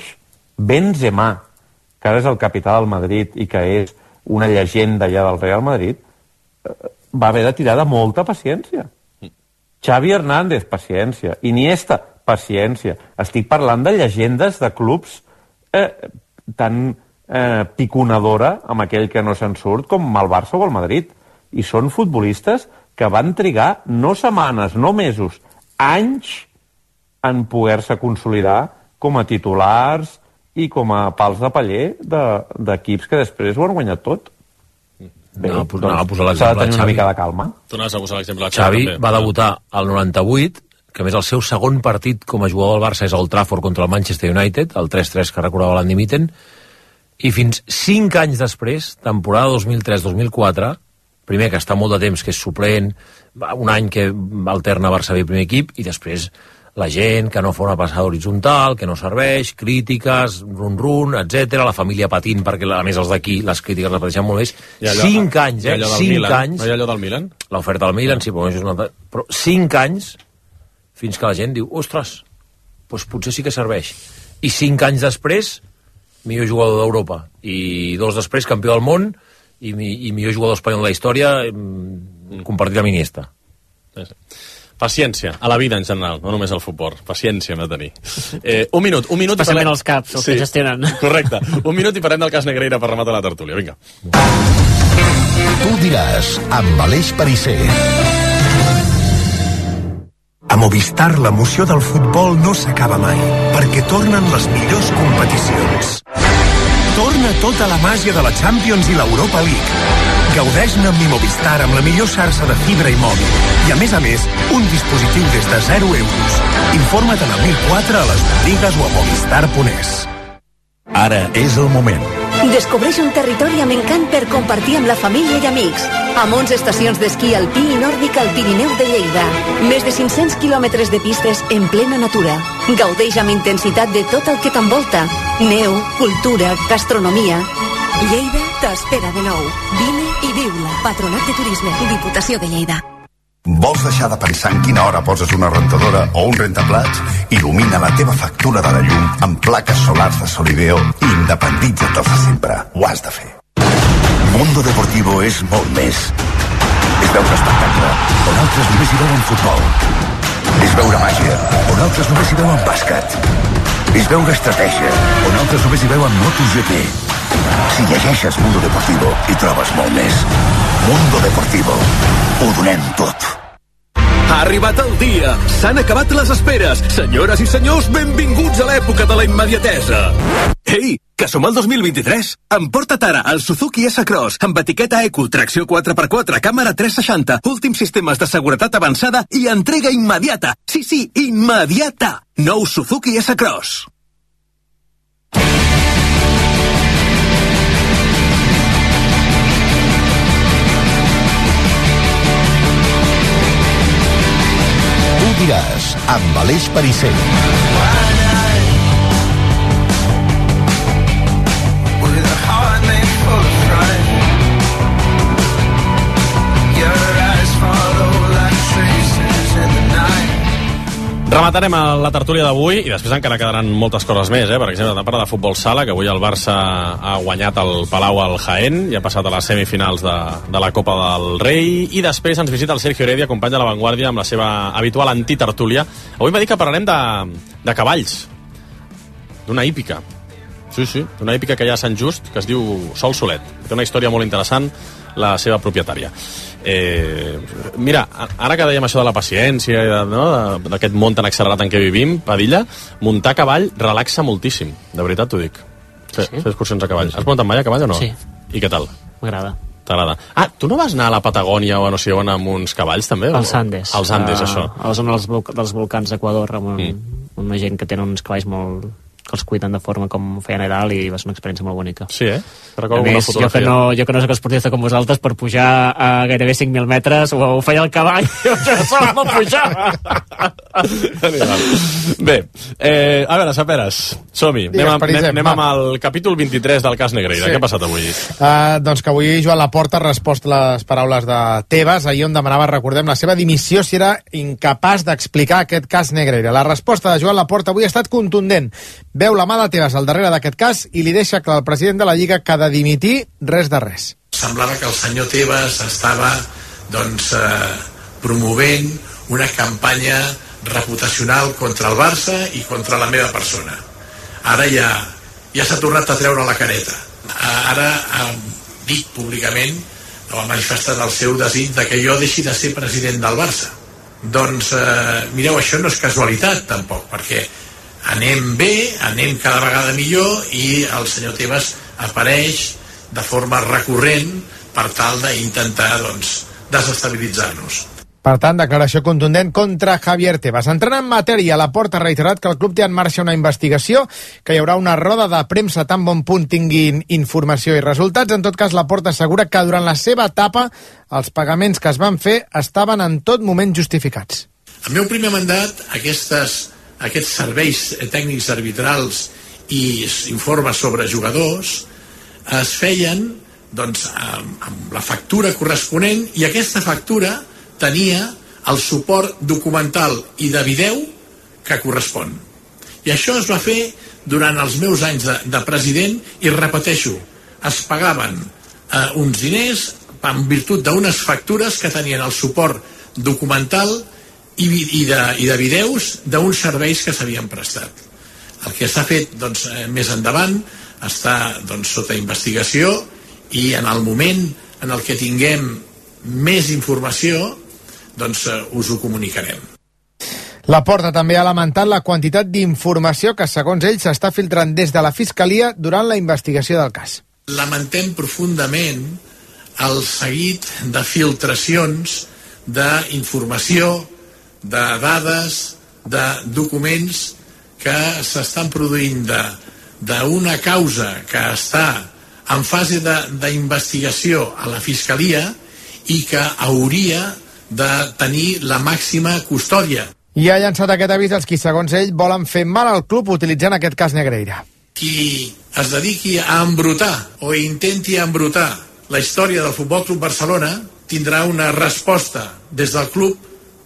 que ara és el capità del Madrid i que és una llegenda ja del Real Madrid, va haver de tirar de molta paciència. Xavi Hernández, paciència. Iniesta, paciència. Estic parlant de llegendes de clubs tan piconadora amb aquell que no se'n surt com el Barça o el Madrid. I són futbolistes que van trigar no setmanes, no mesos, anys en poder-se consolidar com a titulars i com a pals de paller d'equips que després ho han guanyat tot. Bé, s'ha de tenir una mica de calma. Tu anaves a posar l'exemple de Xavi va debutar al 98, que a més el seu segon partit com a jugador del Barça és Old Trafford contra el Manchester United, el 3-3 que recordava l'Andy Mitten, i fins 5 anys després, temporada 2003-2004, primer que està molt de temps que és suplent, un any que alterna Barça B primer equip, i després la gent que no fa una passada horitzontal, que no serveix, crítiques, run-run, etc. La família patint, perquè a més els d'aquí les crítiques repeteixen molt més. 5 anys, 5 anys. No hi ha allò del Milan? L'oferta del Milan, sí, però 5 anys fins que la gent diu, ostres, doncs potser sí que serveix. I 5 anys després, millor jugador d'Europa. I 2 després, campió del món, i millor jugador espanyol de la història, compartit amb Iniesta. Paciència, a la vida en general, no només al futbol. Paciència hem de tenir. Un minut. Especialment els caps, els que gestionen. Correcte. Un minut i parlem del cas Negreira per rematar la tertúlia. Vinga. Tu diràs, amb Aleix Perisser. A Movistar l'emoció del futbol no s'acaba mai, perquè tornen les millors competicions. Torna tota la màgia de la Champions i l'Europa League. Gaudeix-ne amb Mi Movistar amb la millor xarxa de fibra i mòbil. I a més, un dispositiu des de 0 euros. Informa't en el 1004 a les botigues o a movistar.es. Ara és el moment. Descobreix un territori amb encant per compartir amb la família i amics. Amb 11 estacions d'esquí alpí i nòrdic al Pirineu de Lleida. Més de 500 quilòmetres de pistes en plena natura. Gaudeix amb intensitat de tot el que t'envolta. Neu, cultura, gastronomia. Lleida t'espera de nou. Vine i viu-la. Patronat de Turisme. Diputació de Lleida. Vols deixar de pensar en quina hora poses una rentadora o un rentaplats? Il·lumina la teva factura de la llum amb plaques solars de Solideo i independitza't de sempre. Ho has de fer. Mundo Deportivo és molt més. És veure espectacle, on altres només hi veuen futbol. És veure màgia, on altres només hi veuen bàsquet. És veure estratègia, on altres només hi veuen MotoGP. Si llegeixes Mundo Deportivo, hi trobes molt més. Mundo Deportivo. Ho donem tot. Ha arribat el dia. S'han acabat les esperes. Senyores i senyors, benvinguts a l'època de la immediatesa. Ei, que som al 2023! Emporta't ara el Suzuki S-Cross amb etiqueta Eco, tracció 4x4, càmera 360, últims sistemes de seguretat avançada i entrega immediata. Sí, immediata! Nou Suzuki S-Cross. Tu diràs, amb Aleix Perisser. Rematarem la tertúlia d'avui i després encara quedaran moltes coses més, per exemple, la parla de futbol sala, que avui el Barça ha guanyat el Palau al Jaén i ha passat a les semifinals de la Copa del Rei, i després ens visita el Sergio Heredia, company de La Vanguardia, amb la seva habitual antitertúlia. Avui m'ha dit que parlarem de cavalls, d'una hípica. Sí, d'una hípica que hi ha a Sant Just, que es diu Sol Solet. Té una història molt interessant, la seva propietària. Mira, ara que dèiem això de la paciència i d'aquest món tan accelerat en què vivim, Padilla, muntar a cavall relaxa moltíssim, de veritat t'ho dic. Fer excursions a cavall. Has muntat mai a cavall o no? Sí. I què tal? M'agrada. T'agrada? Ah, tu no vas anar a la Patagònia o no sé on amb uns cavalls també? Els Andes. Els Andes, això. A la zona dels volcans d'Equador, amb una gent que tenen uns cavalls que els cuiden de forma com feia Nadal, i va ser una experiència molt bonica. Sí, A més, jo que no soc esportista com vosaltres, per pujar a gairebé 5.000 metres ho feia el cavall, jo sola no pujava. Bé, a veure, Saperes, som-hi. Anem amb el capítol 23 del cas Negreira. Què ha passat avui? Doncs que avui Joan Laporta ha respost les paraules de Tebas, ahir on demanava, recordem, la seva dimissió si era incapaç d'explicar aquest cas Negreira. La resposta de Joan Laporta avui ha estat contundent. Veu la mà de Tebas al darrere d'aquest cas i li deixa clar al president de la Lliga que de dimitir res de res. Semblava que el senyor Tebas estava promovent una campanya reputacional contra el Barça i contra la meva persona. Ara ja s'ha tornat a treure la careta. Ara ha dit públicament, o ha manifestat el seu desig de que jo deixi de ser president del Barça. Doncs mireu, això no és casualitat tampoc, perquè anem bé, anem cada vegada millor i el senyor Tebas apareix de forma recurrent per tal d'intentar desestabilitzar-nos. Per tant, declaració contundent contra Javier Tebas. Entrant en matèria, Laporta ha reiterat que el club té en marxa una investigació, que hi haurà una roda de premsa tan bon punt tinguin informació i resultats. En tot cas, Laporta assegura que durant la seva etapa els pagaments que es van fer estaven en tot moment justificats. El meu primer mandat, aquests serveis tècnics arbitrals i informes sobre jugadors es feien amb la factura corresponent, i aquesta factura tenia el suport documental i de vídeo que correspon. I això es va fer durant els meus anys de president, i repeteixo, es pagaven uns diners en virtut d'unes factures que tenien el suport documental i de vídeos d'uns serveis que s'havien prestat. El que s'ha fet més endavant està sota investigació, i en el moment en el que tinguem més informació us ho comunicarem. Laporta també ha lamentat la quantitat d'informació que, segons ell, s'està filtrant des de la Fiscalia durant la investigació del cas. Lamentem profundament el seguit de filtracions d'informació, de dades, de documents que s'estan produint d'una causa que està en fase d'investigació a la Fiscalia i que hauria de tenir la màxima custòdia. I ha llançat aquest avís als qui, segons ell, volen fer mal al club utilitzant aquest cas Negreira. Qui es dediqui a embrutar o intenti embrutar la història del Futbol Club Barcelona tindrà una resposta des del club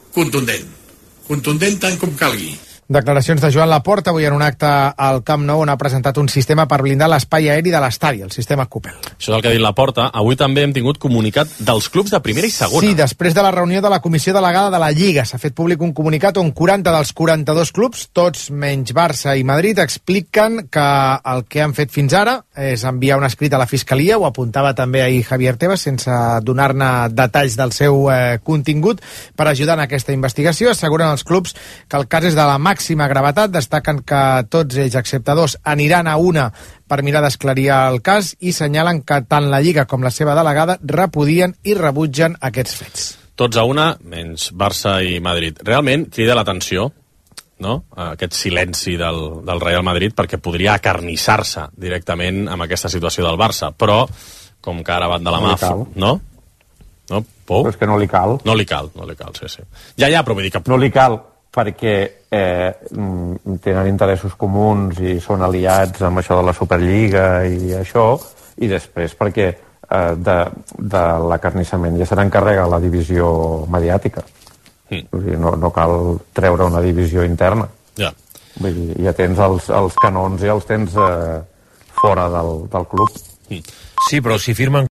contundent tant com calgui. Declaracions de Joan Laporta avui en un acte al Camp Nou on ha presentat un sistema per blindar l'espai aeri de l'estadi, el sistema Coupel. Això és el que ha dit Laporta. Avui també hem tingut comunicat dels clubs de primera i segona. Sí, després de la reunió de la comissió delegada de la Lliga s'ha fet públic un comunicat on 40 dels 42 clubs, tots menys Barça i Madrid, expliquen que el que han fet fins ara és enviar un escrit a la Fiscalia, ho apuntava també ahir Javier Tebas, sense donar-ne detalls del seu contingut, per ajudar en aquesta investigació. Asseguren els clubs que el cas és de la màxima màxima gravetat. Destaquen que tots ells, excepte dos, aniran a una per mirar d'esclarir el cas i senyalen que tant la Lliga com la seva delegada repudien i rebutgen aquests fets. Tots a una, menys Barça i Madrid. Realment crida l'atenció, no?, aquest silenci del Real Madrid, perquè podria acarnissar-se directament amb aquesta situació del Barça, però com que ara van de la mà, no? No, Pou? Però és que no li cal. No li cal, sí. Ja, però vull dir que... No li cal perquè tenen interessos comuns i són aliats amb això de la Superliga i això, i després perquè de l'acarnissament ja se n'encarrega la divisió mediàtica. Vull dir, no cal treure una divisió interna. Ja. Vull dir, ja tens els canons i els tens fora del club. Sí, però si firmen